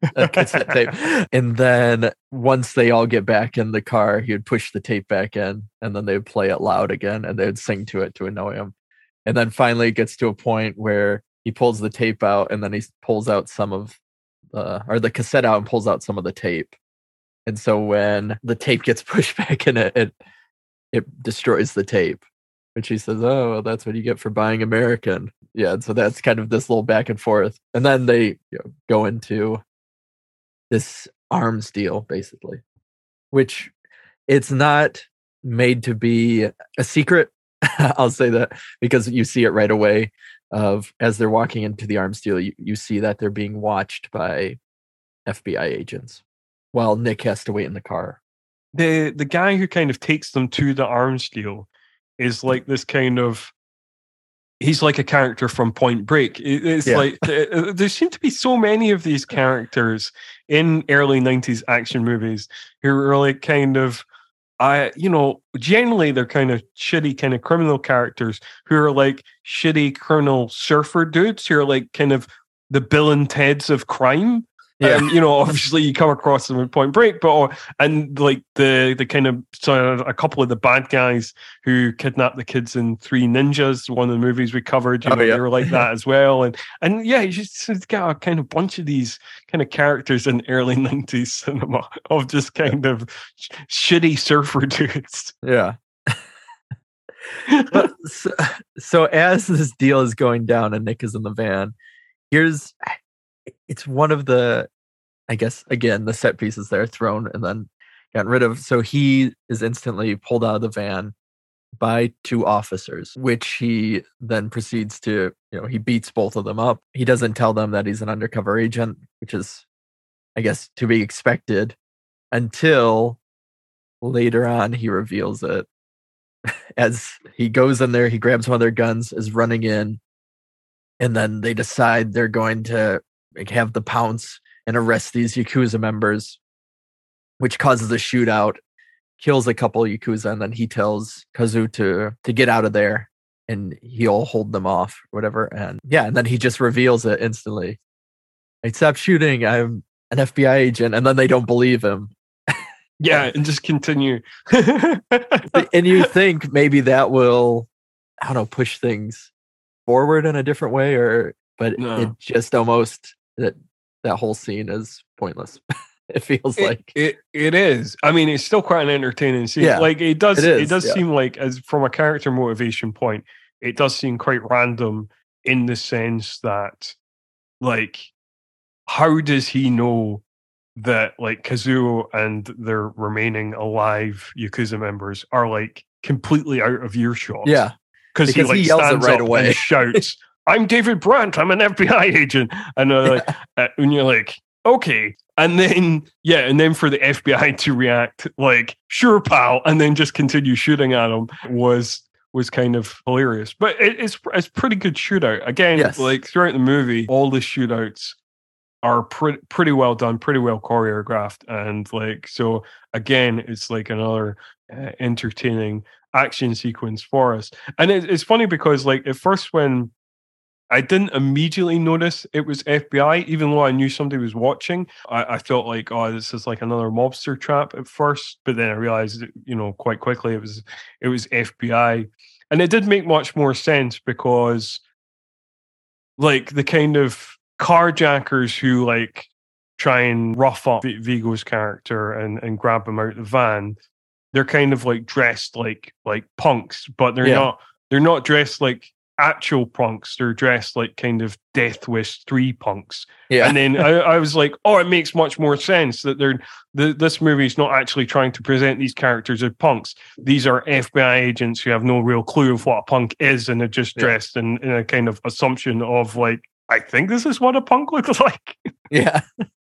a cassette tape. And then once they all get back in the car, he would push the tape back in, and then they would play it loud again, and they would sing to it to annoy him. And then finally it gets to a point where he pulls the tape out, and then he pulls out some of the cassette out and pulls out some of the tape. And so when the tape gets pushed back in it destroys the tape. Which he says, "Oh, well, that's what you get for buying American." Yeah, and so that's kind of this little back and forth, and then they go into this arms deal, basically, which it's not made to be a secret. I'll say that because you see it right away. As they're walking into the arms deal, you see that they're being watched by FBI agents, while Nick has to wait in the car. The guy who kind of takes them to the arms deal is like this kind of, he's like a character from Point Break. It's like there seem to be so many of these characters in early 90s action movies who are like kind of, generally they're kind of shitty kind of criminal characters who are like shitty criminal surfer dudes who are like kind of the Bill and Ted's of crime. Yeah. Obviously you come across them in Point Break, and like the kind of, so a couple of the bad guys who kidnapped the kids in Three Ninjas, one of the movies we covered, they were like that as well. And yeah, you just got a kind of bunch of these kind of characters in early 90s cinema of just kind of shitty surfer dudes. Yeah. But so as this deal is going down and Nick is in the van, it's one of the, I guess, again, the set pieces there thrown and then gotten rid of. So he is instantly pulled out of the van by two officers, which he then proceeds to, he beats both of them up. He doesn't tell them that he's an undercover agent, which is, I guess, to be expected, until later on he reveals it. As he goes in there, he grabs one of their guns, is running in, and then they decide they're going to have the pounce and arrest these Yakuza members, which causes a shootout, kills a couple of Yakuza, and then he tells Kazu to get out of there and he'll hold them off or whatever. And then he just reveals it instantly. Stop shooting, I'm an FBI agent. And then they don't believe him. Yeah, and just continue. And you think maybe that will, I don't know, push things forward in a different way, but it just almost, that whole scene is pointless. It feels like it is. I mean, it's still quite an entertaining scene. Yeah, like it does seem like, as from a character motivation point, it does seem quite random in the sense that, like, how does he know that like Kazuo and their remaining alive Yakuza members are like completely out of earshot? Yeah, because he like yells stands it right up away and shouts, "I'm David Brandt, I'm an FBI agent," and and you're like, okay. And then for the FBI to react like, "Sure, pal," and then just continue shooting at him was kind of hilarious. But it's pretty good shootout. Again, like throughout the movie, all the shootouts are pretty well done, pretty well choreographed, and like, so again, it's like another entertaining action sequence for us. And it's funny because like at first when I didn't immediately notice it was FBI, even though I knew somebody was watching. I thought like, oh, this is like another mobster trap at first, but then I realized, quite quickly it was FBI, and it did make much more sense because, like, the kind of carjackers who like try and rough up Vigo's character and grab him out of the van, they're kind of like dressed like punks, but they're not dressed like actual punks. They're dressed like kind of Death Wish 3 punks. Yeah. And then I was like, oh, it makes much more sense that this movie is not actually trying to present these characters as punks. These are FBI agents who have no real clue of what a punk is, and they're just dressed in a kind of assumption of like, I think this is what a punk looks like. Yeah.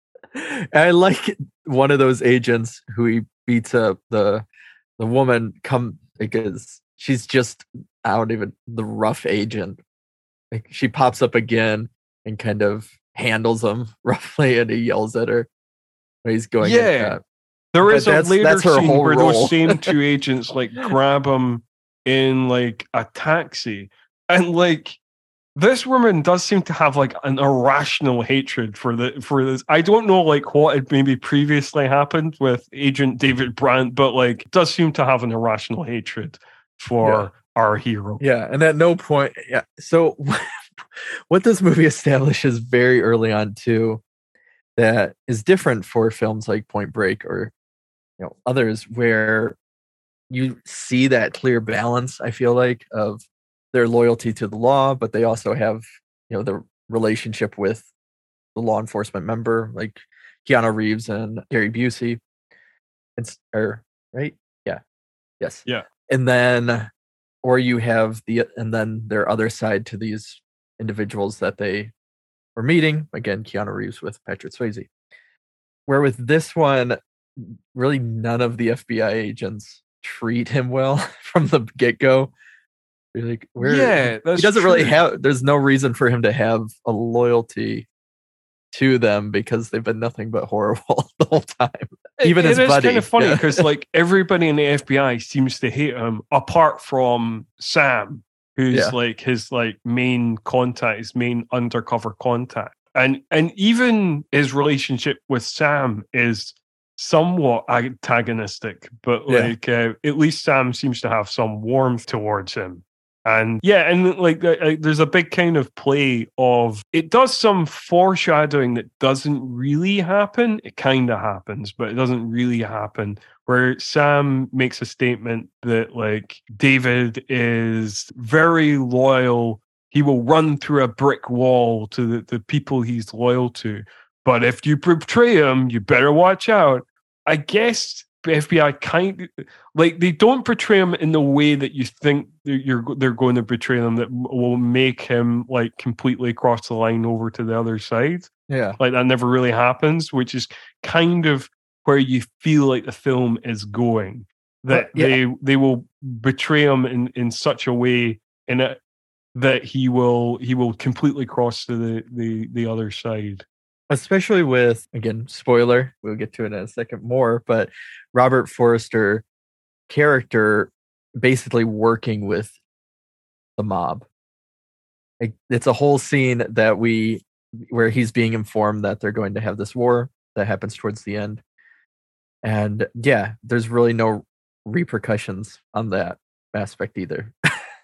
I like one of those agents who he beats up, the woman because she's just, the rough agent. Like, she pops up again and kind of handles him roughly, and he yells at her when he's going. Yeah, there is a later scene where those same two agents like grab him in like a taxi, and like this woman does seem to have like an irrational hatred for this. I don't know like what had maybe previously happened with Agent David Brandt, but like does seem to have an irrational hatred for our hero. Yeah, and at no point, So what this movie establishes very early on too, that is different for films like Point Break or others, where you see that clear balance. I feel like of their loyalty to the law, but they also have the relationship with the law enforcement member, like Keanu Reeves and Gary Busey. Right? Yeah. Yes. Yeah. And then, or you have and then their other side to these individuals that they were meeting. Again, Keanu Reeves with Patrick Swayze. Where with this one, really none of the FBI agents treat him well from the get-go. Like, he doesn't really have. There's no reason for him to have a loyalty to them because they've been nothing but horrible the whole time. Even his buddy. It's kind of funny because like everybody in the FBI seems to hate him, apart from Sam, who's like his like main contact, his main undercover contact, and even his relationship with Sam is somewhat antagonistic, but like at least Sam seems to have some warmth towards him. And like there's a big kind of play of it does some foreshadowing that doesn't really happen. It kind of happens, but it doesn't really happen. Where Sam makes a statement that like David is very loyal. He will run through a brick wall to the people he's loyal to. But if you betray him, you better watch out. I guess the FBI kind of, like they don't portray him in the way that you think they're going to betray him that will make him like completely cross the line over to the other side. Yeah. Like that never really happens, which is kind of where you feel like the film is going. That they will betray him in such a way that he will completely cross to the other side. Especially with, again, spoiler, we'll get to it in a second more, but Robert Forster character basically working with the mob. It's a whole scene where he's being informed that they're going to have this war that happens towards the end. And there's really no repercussions on that aspect either.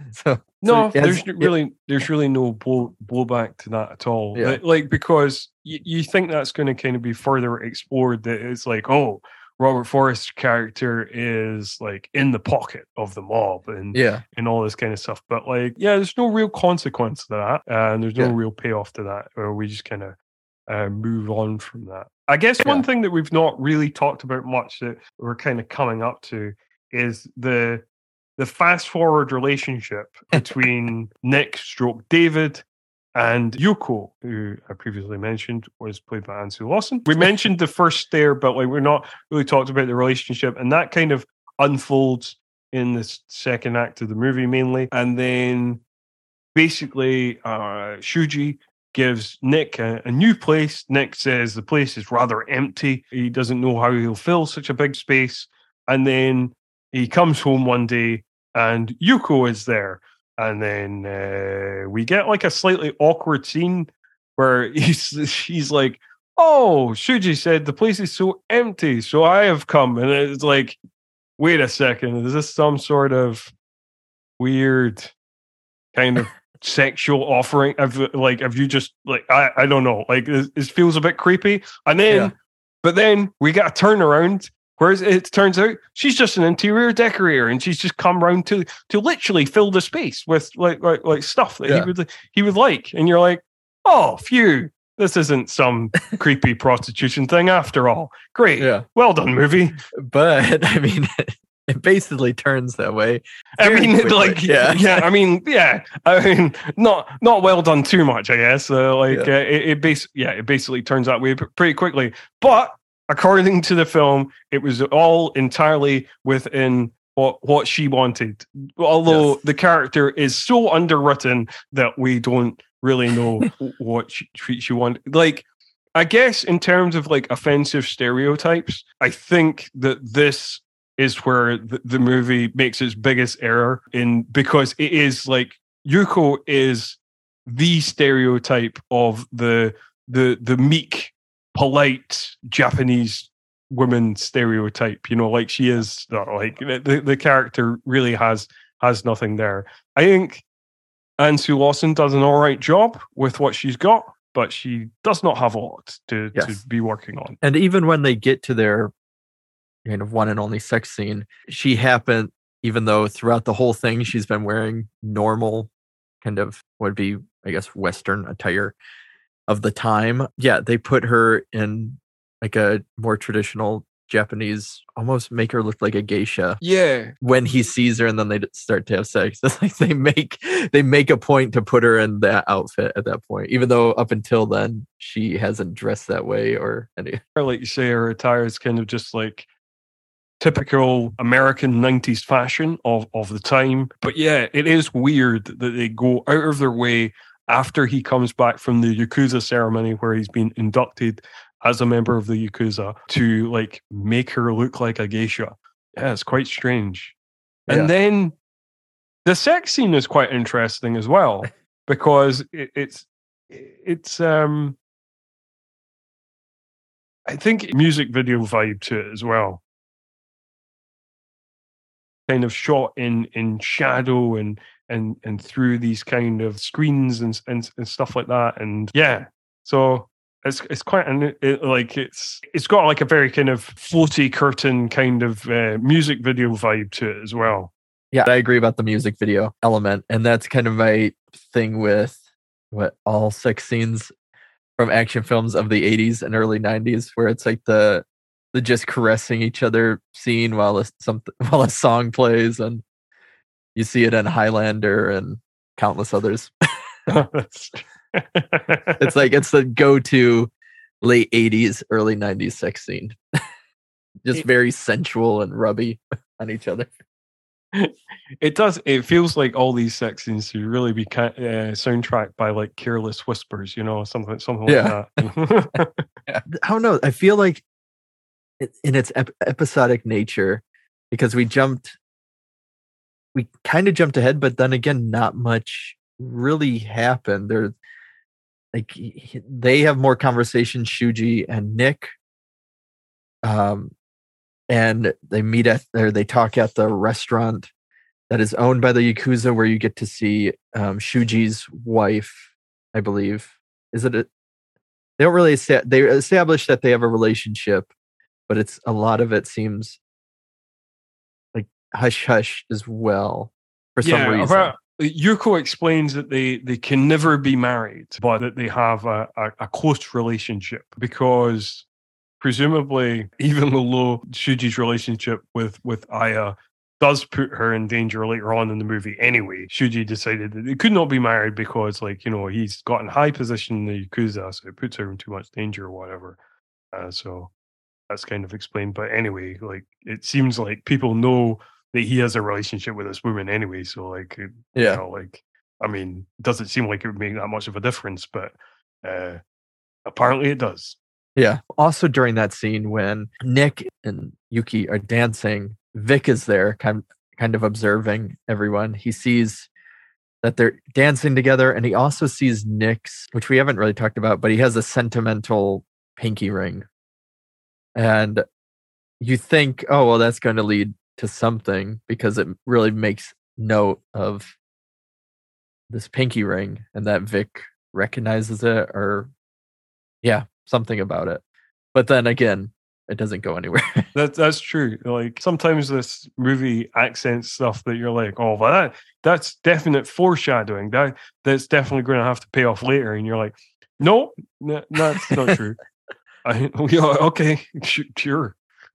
There's really no blowback to that at all. Like because you think that's going to kind of be further explored. That it's like, oh, Robert Forster's character is like in the pocket of the mob and all this kind of stuff. But like, there's no real consequence to that, and there's no real payoff to that. Or we just kind of move on from that. I guess one thing that we've not really talked about much that we're kind of coming up to is the fast forward relationship between Nick / David and Yuko, who I previously mentioned was played by Ansel Lawson. We mentioned the first stare, but like we're not really talked about the relationship, and that kind of unfolds in the second act of the movie mainly. And then basically Shuji gives Nick a new place. Nick says the place is rather empty. He doesn't know how he'll fill such a big space. And then he comes home one day and Yuko is there. And then we get like a slightly awkward scene where she's like, oh, Shuji said the place is so empty, so I have come. And it's like, wait a second, is this some sort of weird kind of sexual offering? Have you just like, I don't know, like it feels a bit creepy. And then, but then we get a turnaround. Whereas it turns out she's just an interior decorator, and she's just come round to literally fill the space with like stuff that he would like, and you're like, oh, phew, this isn't some creepy prostitution thing after all. Great, well done, movie. But I mean, it basically turns that way. I mean, not well done too much, I guess. It basically turns that way pretty quickly, but. According to the film, it was all entirely within what she wanted. Although the character is so underwritten that we don't really know what she wanted. Like, I guess in terms of like offensive stereotypes, I think that this is where the movie makes its biggest error because it is like Yuko is the stereotype of the meek, polite Japanese woman stereotype. You know, like she is, like the character really has nothing there. I think Anne Sue Lawson does an all right job with what she's got, but she does not have a lot to be working on. And even when they get to their kind of one and only sex scene, she happened, even though throughout the whole thing she's been wearing normal kind of would be, I guess, Western attire of the time. Yeah, they put her in like a more traditional Japanese, almost make her look like a geisha. Yeah. When he sees her and then they start to have sex, it's like they make a point to put her in that outfit at that point, even though up until then she hasn't dressed that way or any. Like you say, her attire is kind of just like typical American 90s fashion of the time. But yeah, it is weird that they go out of their way after he comes back from the Yakuza ceremony where he's been inducted as a member of the Yakuza to like make her look like a geisha. Yeah, it's quite strange. Yeah. And then the sex scene is quite interesting as well because it's I think music video vibe to it as well. Kind of shot in shadow and through these kind of screens and stuff like that. And yeah, so it's quite it's got like a very kind of floaty curtain kind of music video vibe to it as well. Yeah, I agree about the music video element, and that's kind of my thing with what all sex scenes from action films of the 80s and early 90s, where it's like the just caressing each other scene while a song plays, and you see it in Highlander and countless others. It's like it's the go-to late 80s, early 90s sex scene. Just very sensual and rubby on each other. It does. It feels like all these sex scenes should really be soundtracked by like Careless Whispers, you know, something like that. I don't know. I feel like in its episodic nature, because we kind of jumped ahead, but then again, not much really happened. There's like they have more conversations, Shuji and Nick, and they meet they talk at the restaurant that is owned by the Yakuza, where you get to see Shuji's wife, I believe. Is it? They don't really they establish that they have a relationship, but it's a lot of it seems like hush hush as well for some reason. Yuko explains that they can never be married, but that they have a close relationship because presumably, even though Shuji's relationship with Aya does put her in danger later on in the movie anyway, Shuji decided that they could not be married because, like, you know, he's got in high position in the Yakuza, so it puts her in too much danger or whatever. So that's kind of explained. But anyway, like, it seems like people know that he has a relationship with this woman anyway. So, like, you know, like, I mean, it doesn't seem like it would make that much of a difference, but apparently it does. Yeah. Also, during that scene when Nick and Yuki are dancing, Vic is there, kind of observing everyone. He sees that they're dancing together, and he also sees Nick's, which we haven't really talked about, but he has a sentimental pinky ring. And you think, oh, well, that's going to lead to something because it really makes note of this pinky ring and that Vic recognizes it, or something about it. But then again, it doesn't go anywhere. That's true. Like, sometimes this movie accents stuff that you're like, oh, well, that's definite foreshadowing. That's definitely going to have to pay off later. And you're like, no, that's not true. Okay, sure.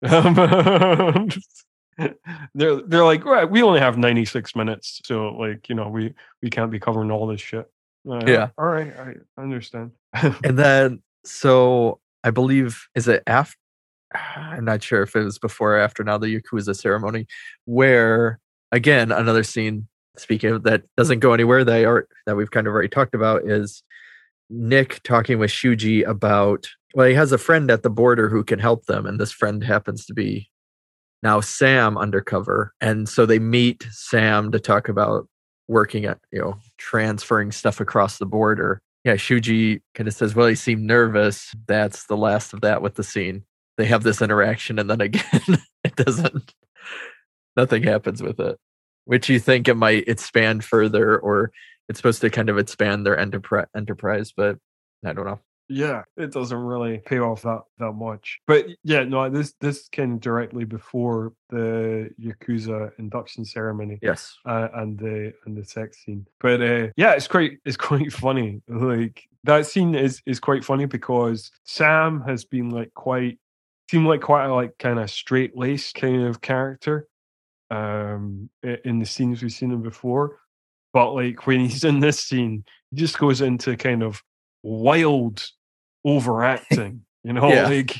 They're like, right, we only have 96 minutes, so, like, you know, we can't be covering all this shit. All right, I understand. And then, so I believe, is it after? I'm not sure if it was before or after now the Yakuza ceremony, where again another scene. Speaking of that, doesn't go anywhere. That we've kind of already talked about is Nick talking with Shuji about. Well, he has a friend at the border who can help them, and this friend happens to be now Sam undercover, and so they meet Sam to talk about working at, transferring stuff across the border. Yeah, Shuji kind of says, well, he seemed nervous. That's the last of that with the scene. They have this interaction, and then again, it doesn't, nothing happens with it. Which you think it might expand further, or it's supposed to kind of expand their enterprise, but I don't know. Yeah, it doesn't really pay off that much. But yeah, no, this came directly before the Yakuza induction ceremony. Yes. And the sex scene. But yeah, it's quite funny. Like that scene is quite funny because Sam has been seemed like quite a kind of straight laced kind of character in the scenes we've seen him before. But like when he's in this scene, he just goes into kind of wild overacting, like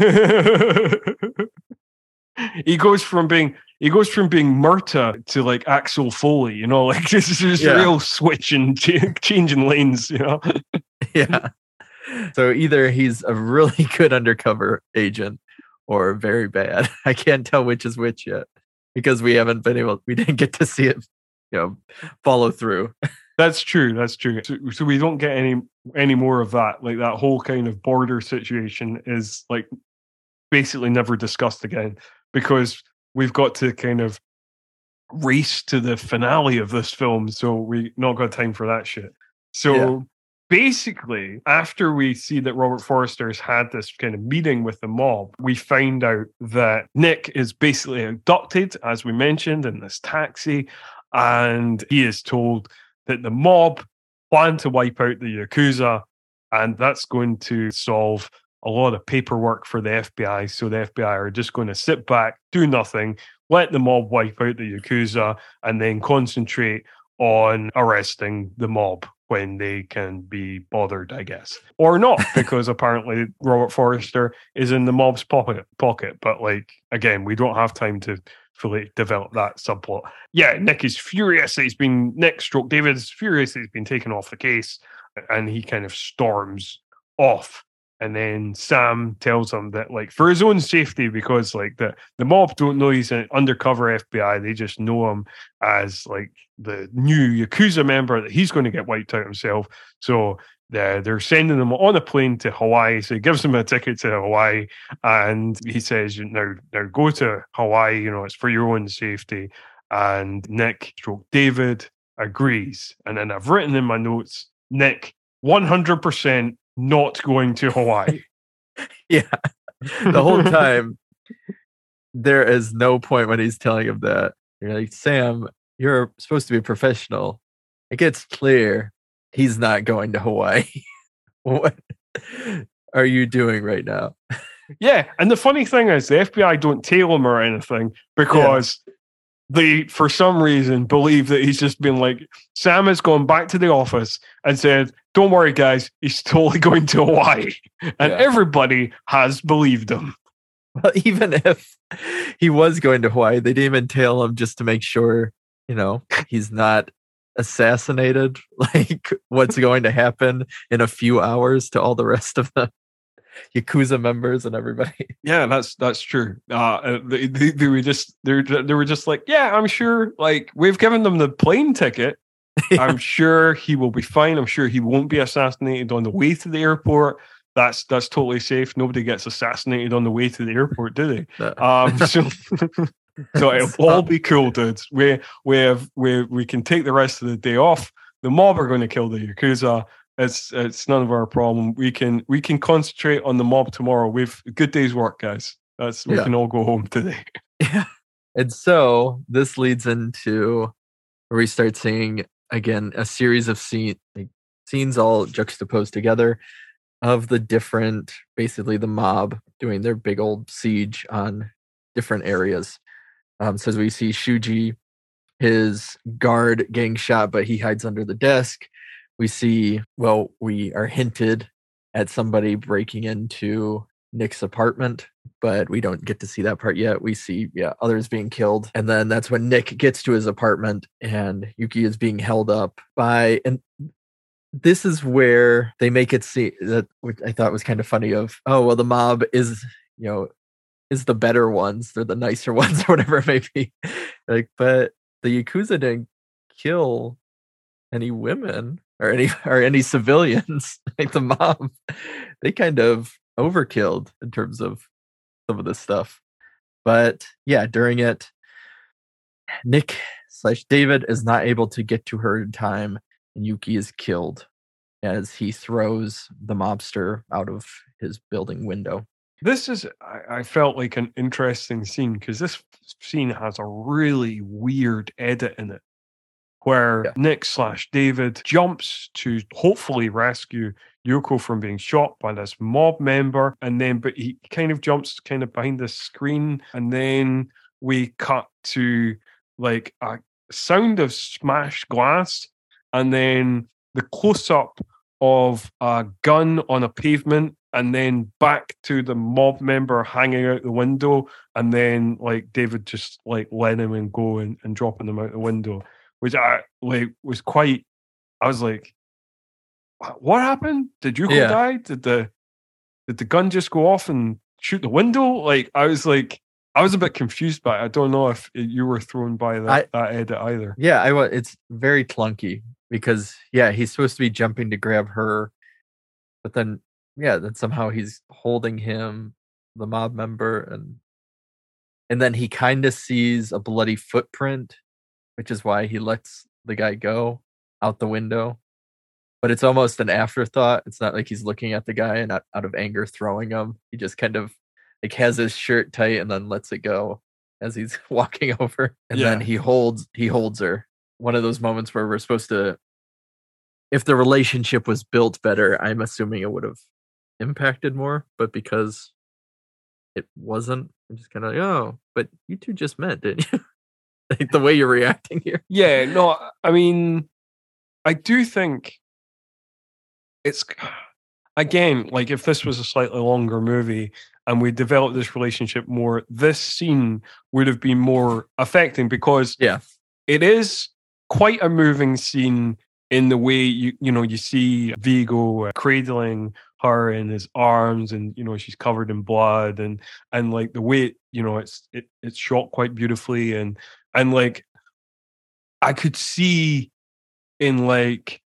he goes from being Murta to like Axel Foley, like this is real switch and changing lanes, Yeah. So either he's a really good undercover agent or very bad. I can't tell which is which yet because we didn't get to see it, follow through. That's true. So we don't get any more of that. Like that whole kind of border situation is like basically never discussed again because we've got to kind of race to the finale of this film. So we not got time for that shit. So basically, after we see that Robert Forster's had this kind of meeting with the mob, we find out that Nick is basically abducted, as we mentioned, in this taxi, and he is told that the mob plan to wipe out the Yakuza, and that's going to solve a lot of paperwork for the FBI. So the FBI are just going to sit back, do nothing, let the mob wipe out the Yakuza, and then concentrate on arresting the mob when they can be bothered, I guess. Or not, because apparently Robert Forster is in the mob's pocket. But like, again, we don't have time to fully develop that subplot. Yeah, Nick is furious that David is furious that he's been taken off the case, and he kind of storms off. And then Sam tells him that, like, for his own safety, because like the mob don't know he's an undercover FBI, they just know him as like the new Yakuza member, that he's going to get wiped out himself. So they're sending him on a plane to Hawaii. So he gives him a ticket to Hawaii, and he says, now go to Hawaii, it's for your own safety. And Nick / David agrees. And then I've written in my notes, Nick 100% not going to Hawaii. Yeah. The whole time, there is no point when he's telling him that. You're like, Sam, you're supposed to be a professional. It gets clear he's not going to Hawaii. What are you doing right now? Yeah, and the funny thing is the FBI don't tail him or anything because they, for some reason, believe that he's just been like, Sam has gone back to the office and said, don't worry, guys, he's totally going to Hawaii. And everybody has believed him. Well, even if he was going to Hawaii, they didn't even tail him just to make sure, he's not assassinated. Like, what's going to happen in a few hours to all the rest of the Yakuza members and everybody. Yeah, that's true. They were just like, yeah, I'm sure. Like, we've given them the plane ticket. I'm sure he will be fine. I'm sure he won't be assassinated on the way to the airport. That's totally safe. Nobody gets assassinated on the way to the airport, do they? So it'll all be cool, dudes. We can take the rest of the day off. The mob are going to kill the Yakuza. It's none of our problem. We can concentrate on the mob tomorrow. We've a good day's work, guys. We can all go home today. Yeah. And so this leads into where we start seeing again a series of scenes all juxtaposed together of the different, basically the mob doing their big old siege on different areas. So as we see Shuji, his guard getting shot, but he hides under the desk. We see, we are hinted at somebody breaking into Nick's apartment, but we don't get to see that part yet. We see, others being killed. And then that's when Nick gets to his apartment and Yuki is being held up by, and this is where they make it see that, which I thought was kind of funny of, the mob is the better ones. They're the nicer ones or whatever it may be. Like, but the Yakuza didn't kill any women or any civilians, like the mob, they kind of overkilled in terms of some of this stuff. But yeah, during it, Nick/David is not able to get to her in time, and Yuki is killed as he throws the mobster out of his building window. This is, I felt like an interesting scene because this scene has a really weird edit in it where Nick/David jumps to hopefully rescue Yoko from being shot by this mob member. And then, but he kind of jumps kind of behind the screen. And then we cut to like a sound of smashed glass. And then the close up of a gun on a pavement, and then back to the mob member hanging out the window, and then like David just like letting him and go and dropping them out the window, which I like was quite. I was like, "What happened? Did Yuko die? Did the gun just go off and shoot the window?" Like I was a bit confused by it. I don't know if you were thrown by that edit either. Yeah, I was. It's very clunky because he's supposed to be jumping to grab her, but then then somehow he's holding him, the mob member, and then he kind of sees a bloody footprint, which is why he lets the guy go out the window. But it's almost an afterthought. It's not like he's looking at the guy and out of anger throwing him. He just kind of like has his shirt tight and then lets it go as he's walking over. And then he holds her. One of those moments where we're supposed to, if the relationship was built better, I'm assuming it would have impacted more, but because it wasn't, I'm just kind of like, oh, but you two just met, didn't you? Like the way you're reacting here. Yeah, no, I mean, I do think it's, again, like if this was a slightly longer movie and we developed this relationship more, this scene would have been more affecting because it is quite a moving scene in the way you see Vigo cradling her in his arms, and she's covered in blood, and like the way it's shot quite beautifully, and like I could see in like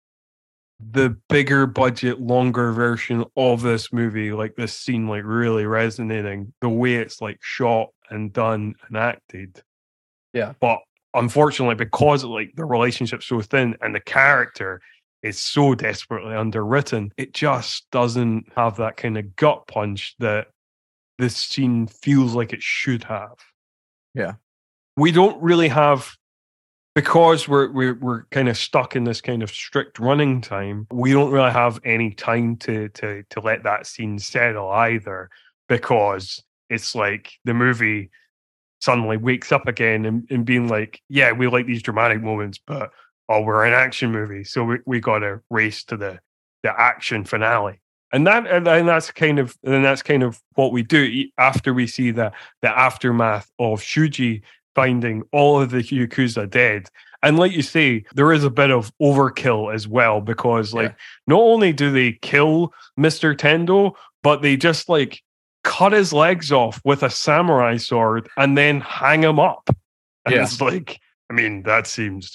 the bigger budget, longer version of this movie, like this scene like really resonating the way it's like shot and done and acted. Yeah, but unfortunately, because like the relationship's so thin and the character is so desperately underwritten, it just doesn't have that kind of gut punch that this scene feels like it should have. Yeah. We don't really have, because we're kind of stuck in this kind of strict running time, we don't really have any time to let that scene settle either, because it's like the movie suddenly wakes up again and being like, yeah, we like these dramatic moments, but we're an action movie, so we got to race to the action finale, and that's kind of what we do after we see the aftermath of Shuji finding all of the Yakuza dead. And like you say, there is a bit of overkill as well, because like not only do they kill Mr. Tendo, but they just like cut his legs off with a samurai sword and then hang him up. And it's like, I mean, that seems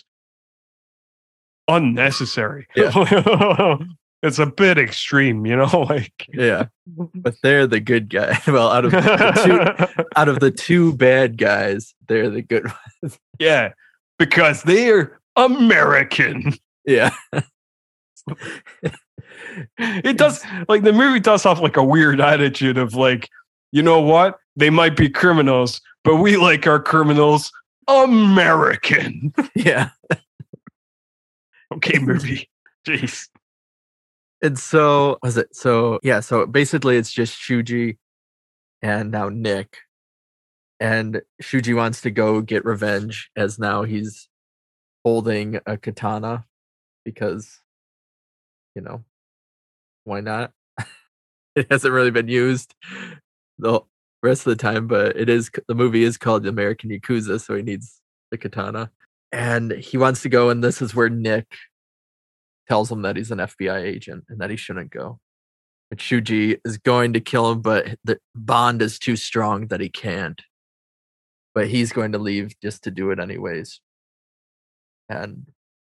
unnecessary. It's a bit extreme, like but they're the good guy. Well, out of the two bad guys, they're the good ones. Yeah, because they're American. Yeah. It does, like, the movie does have like a weird attitude of like, you know what, they might be criminals, but we like our criminals American. Yeah. Okay, movie. Jeez. And so so basically it's just Shuji and now Nick. And Shuji wants to go get revenge, as now he's holding a katana because, why not? It hasn't really been used the rest of the time, but the movie is called American Yakuza, so he needs the katana. And he wants to go, and this is where Nick tells him that he's an FBI agent and that he shouldn't go. But Shuji is going to kill him, but the bond is too strong that he can't. But he's going to leave just to do it anyways. And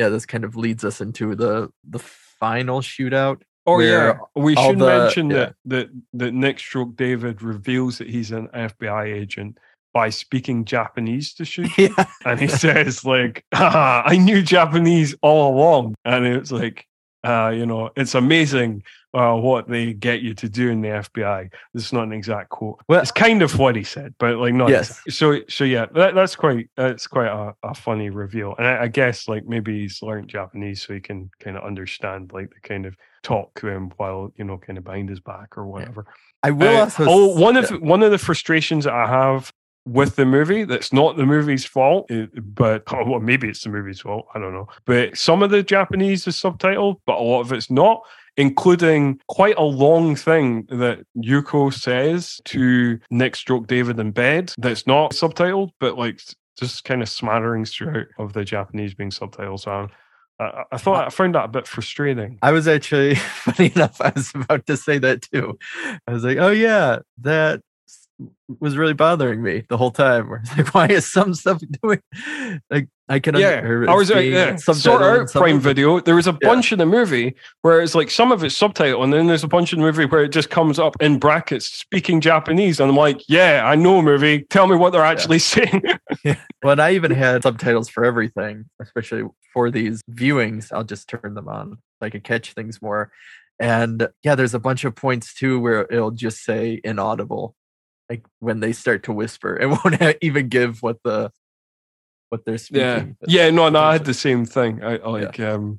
this kind of leads us into the final shootout. Oh where yeah, we all should mention yeah. that Nick Stroke David reveals that he's an FBI agent by speaking Japanese to Shuji, Yeah. and he says like, "I knew Japanese all along," and it's like, it's amazing what they get you to do in the FBI. This is not an exact quote. Well, it's kind of what he said, but like not. Yes. Exactly. So yeah, that's quite a funny reveal, and I guess like maybe he's learned Japanese so he can kind of understand like the kind of talk to him while kind of behind his back or whatever. I will also. One of the frustrations that I have with the movie that's not the movie's fault, but maybe it's the movie's fault. I don't know. But some of the Japanese is subtitled, but a lot of it's not, including quite a long thing that Yuko says to Nick Stroke David in bed that's not subtitled, but like just kind of smatterings throughout of the Japanese being subtitled. So I found that a bit frustrating. I was actually, funny enough, I was about to say that too. I was like, oh yeah, that was really bothering me the whole time. Where it's like, why is some stuff doing like I can I was like, sort out Prime Video. There was a bunch in the movie where it's like some of it's subtitled, and then there's a bunch in the movie where it just comes up in brackets speaking Japanese, and I'm like, yeah, I know movie. Tell me what they're actually saying. Well, and I even had subtitles for everything, especially for these viewings. I'll just turn them on so I could catch things more. And yeah, there's a bunch of points too where it'll just say inaudible. Like when they start to whisper, it won't even give what they're speaking. I had the same thing. I like,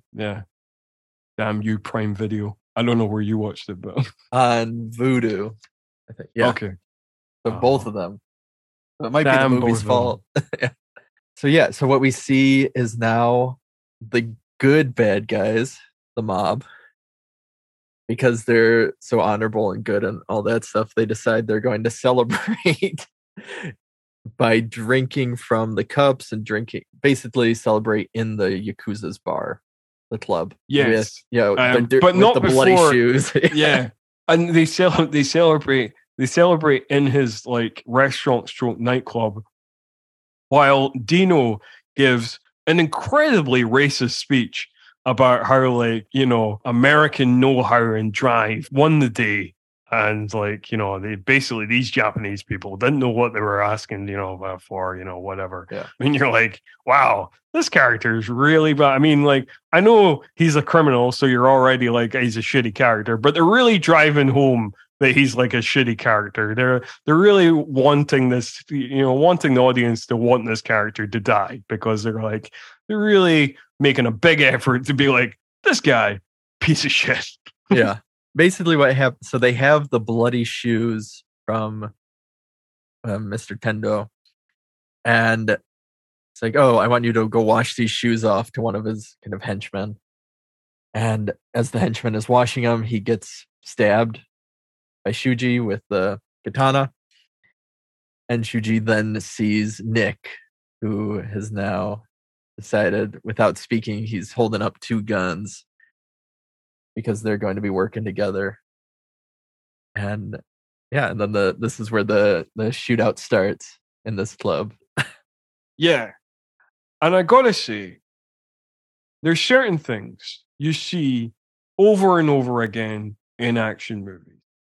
damn you, Prime Video. I don't know where you watched it, but on Vudu, I think. Yeah. Okay. So both of them. So it might be the movie's fault. So what we see is now the good bad guys, the mob. Because they're so honorable and good and all that stuff, they decide they're going to celebrate by drinking from the cups and basically celebrate in the Yakuza's bar, the club. Yes. But not the before, bloody shoes. Yeah. And they celebrate in his like restaurant stroke nightclub while Dino gives an incredibly racist speech about how, like, American know-how and drive won the day. And, like, they basically, these Japanese people didn't know what they were asking, for, whatever. Yeah. I mean, you're like, wow, this character is really bad. I mean, like, I know he's a criminal, so you're already like, he's a shitty character, but they're really driving home that he's like a shitty character. They're really wanting this, wanting the audience to want this character to die because they're really making a big effort to be like, this guy, piece of shit. Yeah. Basically what happened, so they have the bloody shoes from Mr. Tendo, and it's like, oh, I want you to go wash these shoes off to one of his kind of henchmen. And as the henchman is washing them, he gets stabbed by Shuji with the katana. And Shuji then sees Nick, who has now decided, without speaking, he's holding up two guns because they're going to be working together. And and then this is where the shootout starts in this club. Yeah. And I gotta say, there's certain things you see over and over again in action movies.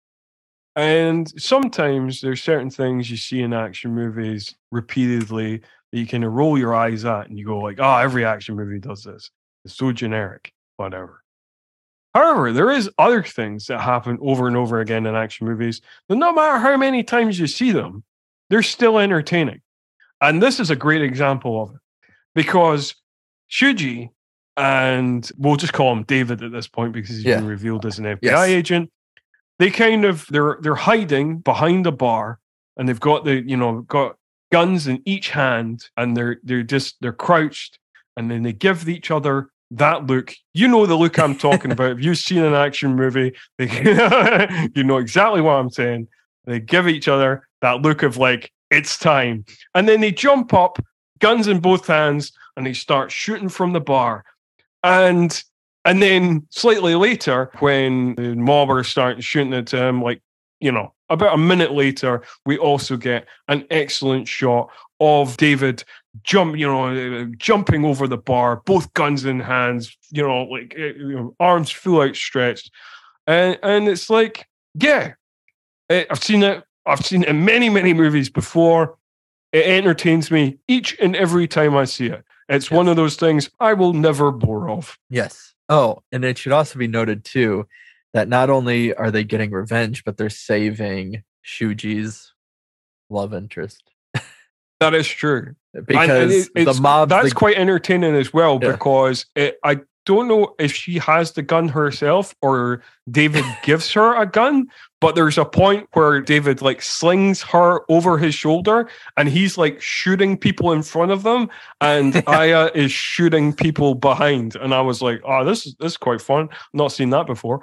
And sometimes there's certain things you see in action movies repeatedly that you kind of roll your eyes at and you go like, oh, every action movie does this. It's so generic, whatever. However, there is other things that happen over and over again in action movies that no matter how many times you see them, they're still entertaining. And this is a great example of it. Because Shuji, and we'll just call him David at this point because he's been revealed as an FBI agent, they kind of, they're hiding behind a bar and they've got got guns in each hand and they're crouched and then they give each other that look. You know the look I'm talking about. If you've seen an action movie, you know exactly what I'm saying. They give each other that look of like, it's time. And then they jump up, guns in both hands, and they start shooting from the bar. And then slightly later, when the mob are starting shooting at him, about a minute later, we also get an excellent shot of David jumping over the bar, both guns in hands, arms full outstretched, and it's like, yeah, I've seen it. I've seen it in many, many movies before. It entertains me each and every time I see it. It's one of those things I will never bore of. Yes. Oh, and it should also be noted too that not only are they getting revenge, but they're saving Shuji's love interest. That is true. Because the mob, that's quite entertaining as well, Yeah. because I don't know if she has the gun herself or David gives her a gun, but there's a point where David like slings her over his shoulder and he's like shooting people in front of them, and Aya is shooting people behind. And I was like, oh, this is quite fun. Not seen that before.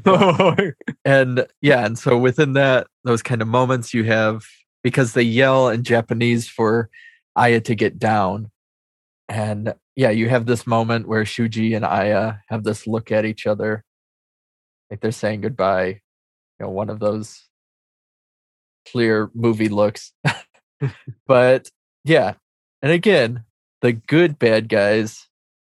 and so within those kind of moments you have, because they yell in Japanese for Aya to get down. And yeah, you have this moment where Shuji and Aya have this look at each other, like they're saying goodbye. One of those clear movie looks. But yeah, and again, the good bad guys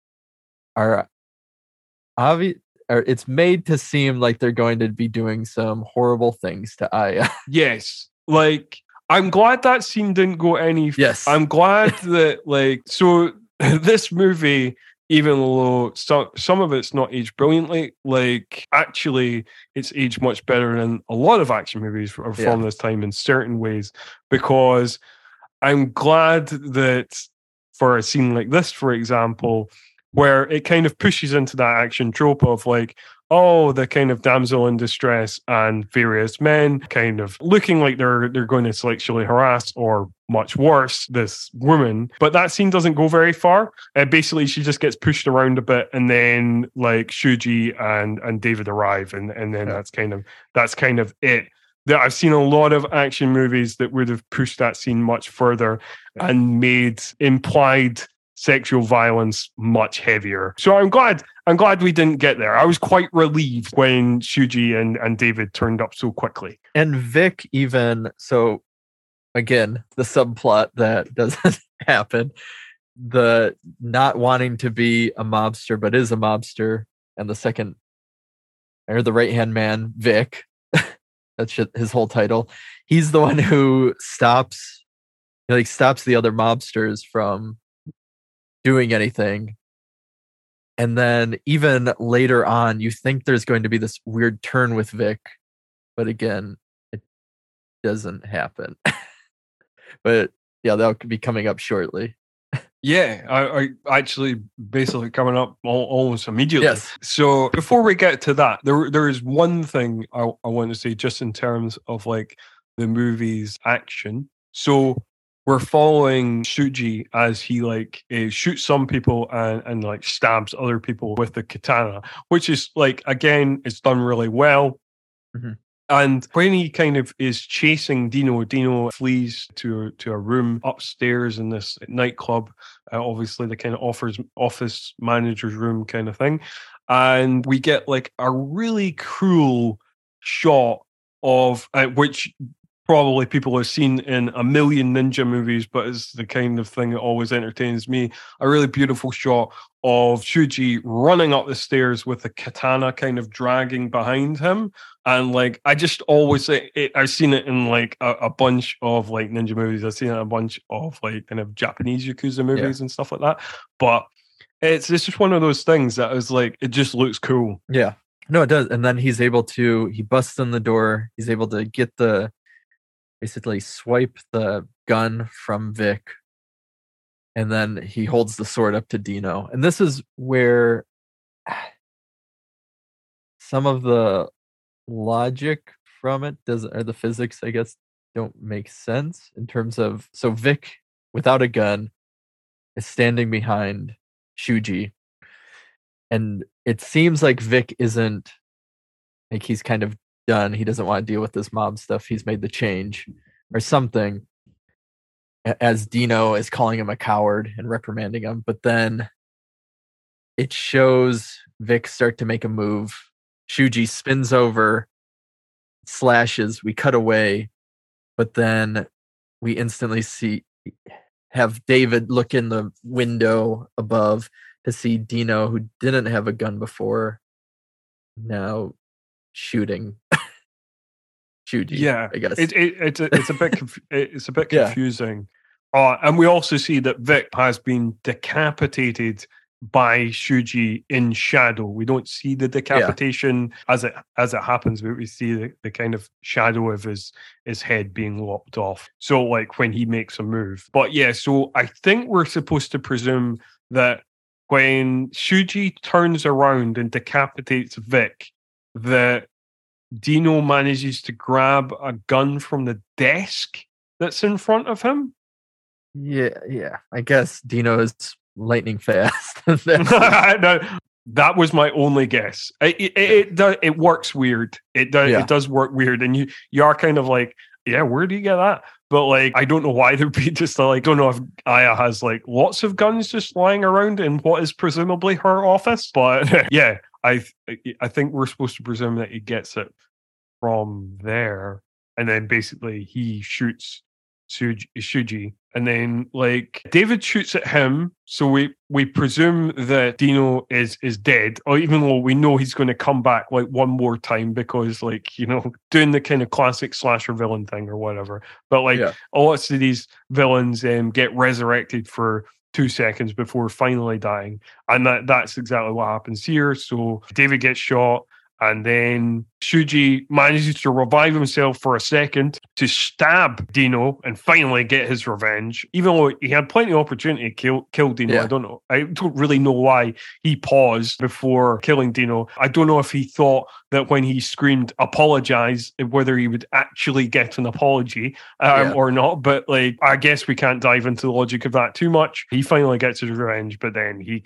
are obvious. Or it's made to seem like they're going to be doing some horrible things to Aya. Yes, like I'm glad that scene didn't go any. Yes, I'm glad that so this movie, even though some of it's not aged brilliantly, actually it's aged much better than a lot of action movies from this time in certain ways, because I'm glad that for a scene like this, for example, where it kind of pushes into that action trope of the kind of damsel in distress and various men kind of looking like they're going to sexually harass or much worse this woman. But that scene doesn't go very far. Basically, she just gets pushed around a bit, and then Shuji and David arrive, and then that's kind of it. I've seen a lot of action movies that would have pushed that scene much further and made implied sexual violence much heavier. So I'm glad we didn't get there. I was quite relieved when Shuji and David turned up so quickly. And Vic even, so again, the subplot that doesn't happen, the not wanting to be a mobster but is a mobster, and the right-hand man, Vic, that's his whole title. He's the one who stops the other mobsters from doing anything. And then even later on, you think there's going to be this weird turn with Vic, but again, it doesn't happen. But yeah, that'll be coming up shortly. Yeah, I actually basically coming up almost immediately. Yes. So before we get to that, there is one thing I want to say just in terms of the movie's action. So we're following Shuji as he shoots some people and stabs other people with the katana, which is again, it's done really well. Mm-hmm. And when he kind of is chasing Dino flees to a room upstairs in this nightclub, obviously the kind of office manager's room kind of thing. And we get a really cruel shot of which probably people have seen in a million ninja movies, but it's the kind of thing that always entertains me. A really beautiful shot of Shuji running up the stairs with the katana kind of dragging behind him. And I just always say I've seen it in a bunch of ninja movies. I've seen it in a bunch of kind of Japanese Yakuza movies and stuff like that. But it's just one of those things that is it just looks cool. Yeah. No, it does. And then he busts in the door. He's able to basically swipe the gun from Vic, and then he holds the sword up to Dino. And this is where some of the logic from it or the physics, I guess, don't make sense in terms of, so Vic, without a gun, is standing behind Shuji, and it seems like Vic isn't, he's kind of done. He doesn't want to deal with this mob stuff. He's made the change or something, as Dino is calling him a coward and reprimanding him. But then it shows Vic start to make a move. Shuji spins over, slashes, we cut away, but then we instantly see have David look in the window above to see Dino, who didn't have a gun before, now shooting Shuji. Yeah, I guess it's a bit it's a bit Yeah. confusing. And we also see that Vic has been decapitated by Shuji in shadow. We don't see the decapitation as it happens, but we see the kind of shadow of his head being lopped off. So like when he makes a move. But yeah, so I think we're supposed to presume that when Shuji turns around and decapitates Vic, that Dino manages to grab a gun from the desk that's in front of him. Yeah. I guess Dino is lightning fast. No, that was my only guess. It works weird. It does work weird, and you are kind of like, yeah, where do you get that? But like, I don't know why there'd be just like, don't know if Aya has like lots of guns just lying around in what is presumably her office. But yeah, I think we're supposed to presume that he gets it from there, and then basically he shoots Shuji, and then like David shoots at him, so we presume that Dino is dead, or even though we know he's going to come back like one more time because like, you know, doing the kind of classic slasher villain thing or whatever. But like lots of these villains get resurrected for 2 seconds before finally dying, and that's exactly what happens here. So David gets shot, and then Shuji manages to revive himself for a second to stab Dino and finally get his revenge, even though he had plenty of opportunity to kill Dino. Yeah. I don't really know why he paused before killing Dino. I don't know if he thought that when he screamed apologize, whether he would actually get an apology or not. But like, I guess we can't dive into the logic of that too much. He finally gets his revenge, but then he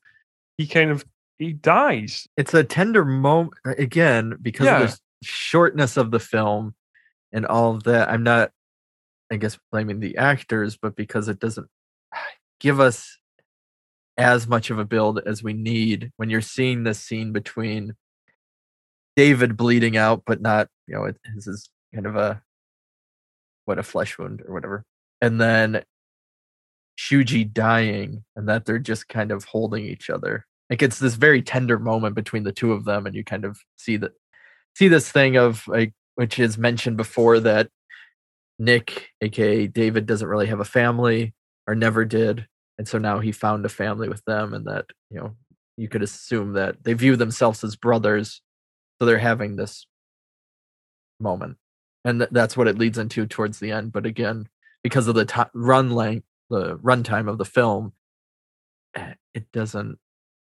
dies. It's a tender moment again because of the shortness of the film and all of that. I'm not, I guess, blaming the actors, but because it doesn't give us as much of a build as we need when you're seeing this scene between David bleeding out, but not, you know, this is kind of a flesh wound or whatever. And then Shuji dying, and that they're just kind of holding each other. Like it's this very tender moment between the two of them, and you kind of see this thing of like, which is mentioned before, that Nick, aka David, doesn't really have a family or never did, and so now he found a family with them, and that, you know, you could assume that they view themselves as brothers, so they're having this moment, and that's what it leads into towards the end. But again, because of the runtime of the film, it doesn't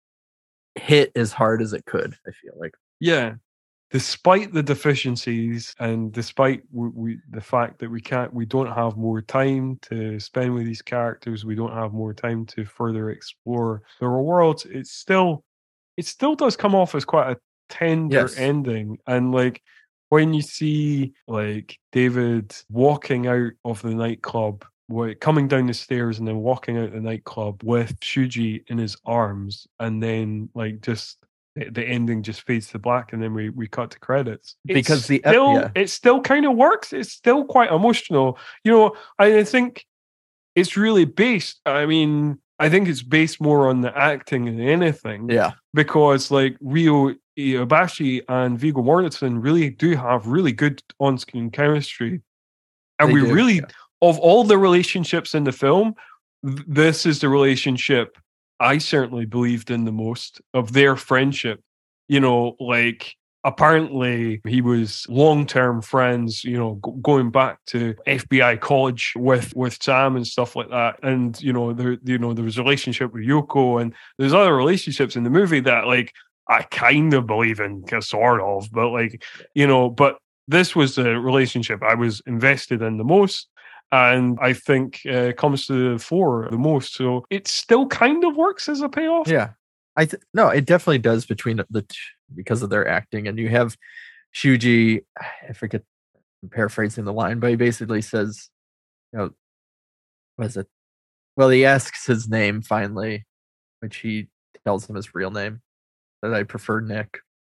hit as hard as it could, I feel like. Yeah, despite the deficiencies and despite the fact that we don't have more time to spend with these characters, we don't have more time to further explore their worlds, it still does come off as quite a tender ending. And like when you see like David walking out of the nightclub, coming down the stairs and then walking out the nightclub with Shuji in his arms, and then like just the ending just fades to black, and then we cut to credits. Because it still kind of works. It's still quite emotional. You know, I think it's really based. I mean, I think it's based more on the acting than anything. Yeah. Because like Ryo Iwabashi and Viggo Mortensen really do have really good on-screen chemistry, and of all the relationships in the film, this is the relationship I certainly believed in the most, of their friendship. You know, like apparently he was long-term friends, you know, going back to FBI college with Sam and stuff like that. And, you know, there was a relationship with Yoko, and there's other relationships in the movie that like I kind of believe in, sort of, but like, you know, but this was the relationship I was invested in the most. And I think comes to the fore the most. So it still kind of works as a payoff. Yeah. No, it definitely does between because of their acting. And you have Shuji, I forget, I'm paraphrasing the line, but he basically says, you know, what is it? Well, he asks his name finally, which he tells him his real name, that I prefer Nick.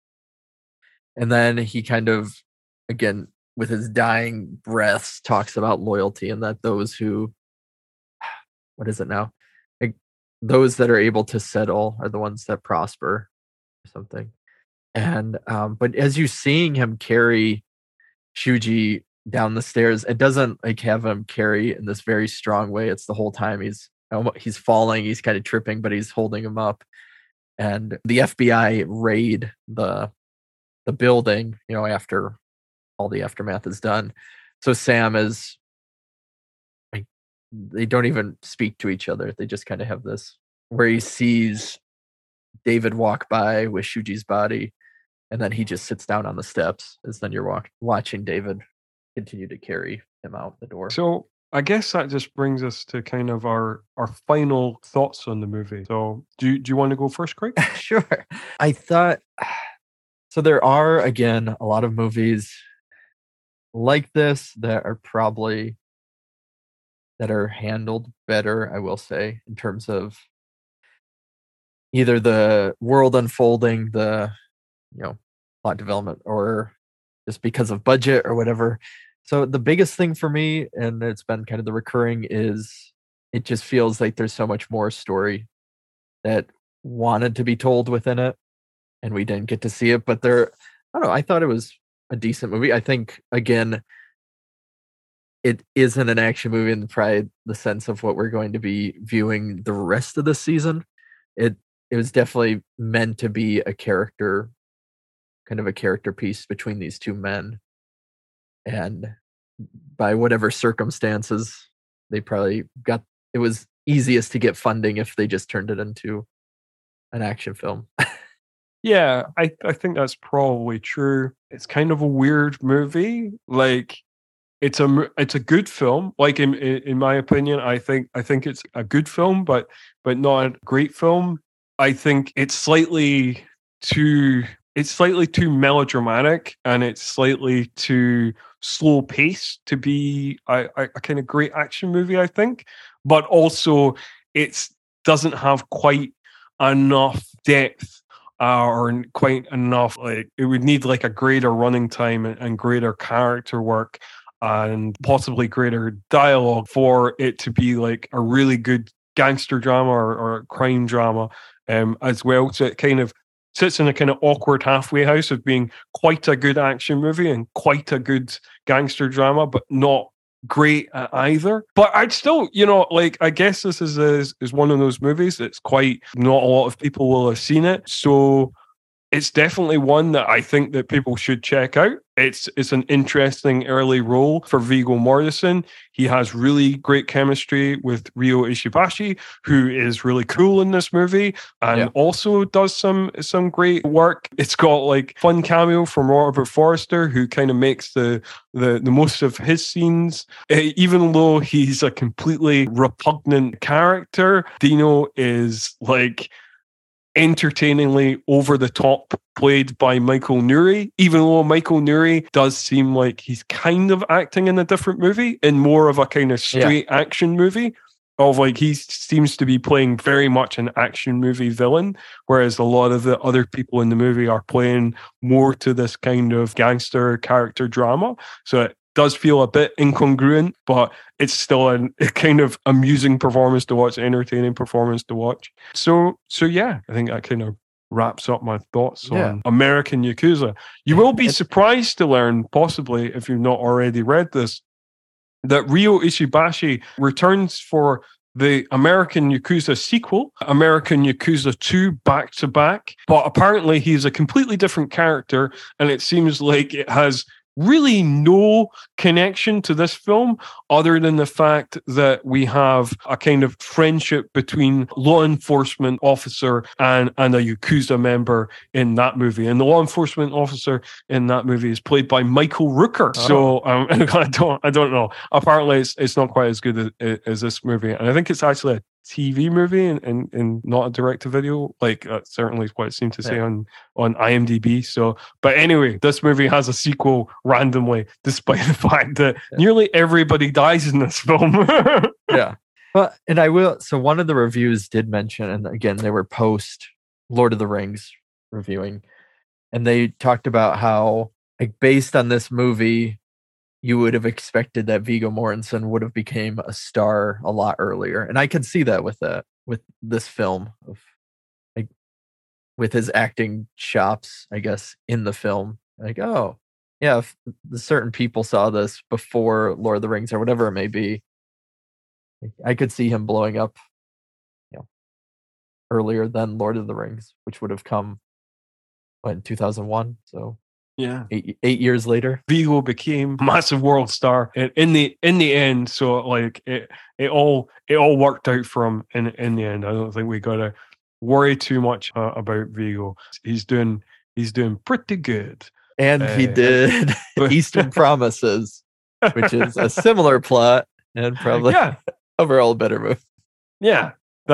And then he kind of, again, with his dying breaths, talks about loyalty, and that those who what is it now? Like, those that are able to settle are the ones that prosper, or something. And but as you seeing him carry Shuji down the stairs, it doesn't like have him carry in this very strong way. It's the whole time he's falling, he's kind of tripping, but he's holding him up. And the FBI raid the building, after all the aftermath is done. So Sam is like, they don't even speak to each other. They just kind of have this where he sees David walk by with Shuji's body, and then he just sits down on the steps as then you're watching David continue to carry him out the door. So I guess that just brings us to kind of our final thoughts on the movie. So do you want to go first, Craig? Sure. I thought, so there are, again, a lot of movies like this that are handled better, I will say, in terms of either the world unfolding, the plot development, or just because of budget or whatever. So the biggest thing for me, and it's been kind of the recurring, is it just feels like there's so much more story that wanted to be told within it, and we didn't get to see it. But I don't know, I thought it was a decent movie. I think, again, it isn't an action movie in probably the sense of what we're going to be viewing the rest of the season. It was definitely meant to be a character, kind of a character piece between these two men. And by whatever circumstances, they probably it was easiest to get funding if they just turned it into an action film. Yeah, I think that's probably true. It's kind of a weird movie. Like, it's a good film. Like, in my opinion, I think it's a good film, but not a great film. I think it's slightly too melodramatic, and it's slightly too slow paced to be a kind of great action movie, I think. But also, it doesn't have quite enough depth or quite enough, like, it would need like a greater running time and greater character work and possibly greater dialogue for it to be like a really good gangster drama or crime drama as well. So it kind of sits in a kind of awkward halfway house of being quite a good action movie and quite a good gangster drama, but not great at either. But I'd still, like, I guess this is one of those movies that's quite, not a lot of people will have seen it. So it's definitely one that I think that people should check out. It's an interesting early role for Viggo Mortensen. He has really great chemistry with Ryo Ishibashi, who is really cool in this movie and also does some great work. It's got like fun cameo from Robert Forster, who kind of makes the most of his scenes. Even though he's a completely repugnant character, Dino is like entertainingly over the top, played by Michael Nouri, even though Michael Nouri does seem like he's kind of acting in a different movie, in more of a kind of straight action movie, of like he seems to be playing very much an action movie villain, whereas a lot of the other people in the movie are playing more to this kind of gangster character drama. So it does feel a bit incongruent, but it's still a kind of amusing performance to watch, entertaining performance to watch. So yeah, I think that kind of wraps up my thoughts on American Yakuza. You will be surprised to learn, possibly if you've not already read this, that Ryo Ishibashi returns for the American Yakuza sequel, American Yakuza 2, back to back. But apparently he's a completely different character, and it seems like it has really no connection to this film other than the fact that we have a kind of friendship between law enforcement officer and a Yakuza member in that movie. And the law enforcement officer in that movie is played by Michael Rooker. Oh. So I don't know. Apparently it's not quite as good as this movie. And I think it's actually a TV movie and not a direct-to-video. Like, that's certainly what it seemed to say on IMDb. So, but anyway, this movie has a sequel randomly, despite the fact that nearly everybody dies in this film. But and I will. So one of the reviews did mention, and again, they were post Lord of the Rings reviewing, and they talked about how, like, based on this movie, you would have expected that Viggo Mortensen would have became a star a lot earlier. And I can see that with this film of like with his acting chops, I guess, in the film. Like, oh, yeah, if the certain people saw this before Lord of the Rings or whatever it may be, I could see him blowing up, earlier than Lord of the Rings, which would have come in 2001. So Yeah. 8 years later, Viggo became a massive world star in the end. So like it all worked out for him in the end. I don't think we gotta worry too much about Viggo. He's doing pretty good. and he did Eastern Promises, which is a similar plot and probably overall a better movie. Yeah,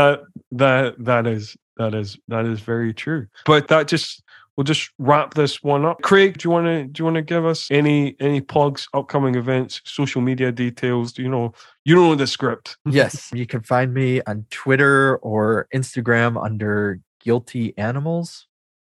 that is very true. But we'll just wrap this one up. Craig, do you want to give us any plugs, upcoming events, social media details? You know the script. Yes, you can find me on Twitter or Instagram under Guilty Animals,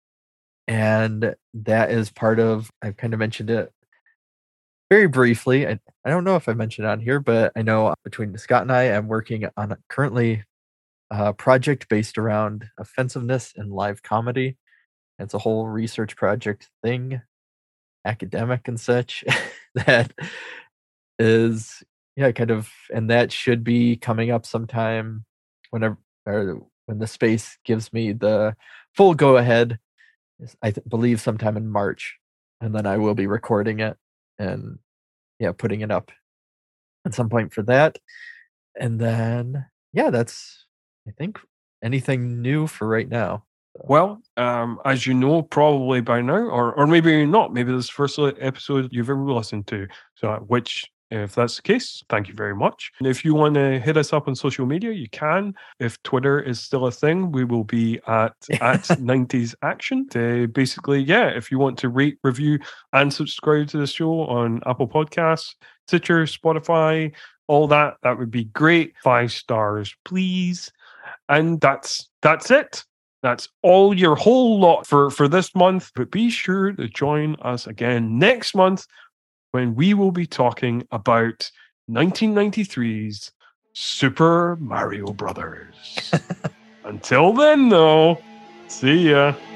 and that is part of. I've kind of mentioned it very briefly. I don't know if I mentioned it on here, but I know between Scott and I am working on currently a project based around offensiveness in live comedy. It's a whole research project thing, academic and such, that is, kind of, and that should be coming up sometime when the space gives me the full go ahead. I believe sometime in March, and then I will be recording it and putting it up at some point for that. And then that's, I think, anything new for right now. Well, as you know, probably by now, or maybe not, maybe this is the first episode you've ever listened to. So, which, if that's the case, thank you very much. And if you want to hit us up on social media, you can. If Twitter is still a thing, we will be at 90s Action. Basically, if you want to rate, review, and subscribe to the show on Apple Podcasts, Stitcher, Spotify, all that would be great. 5 stars, please. And that's it. That's all, your whole lot for this month. But be sure to join us again next month when we will be talking about 1993's Super Mario Brothers. Until then, though, see ya.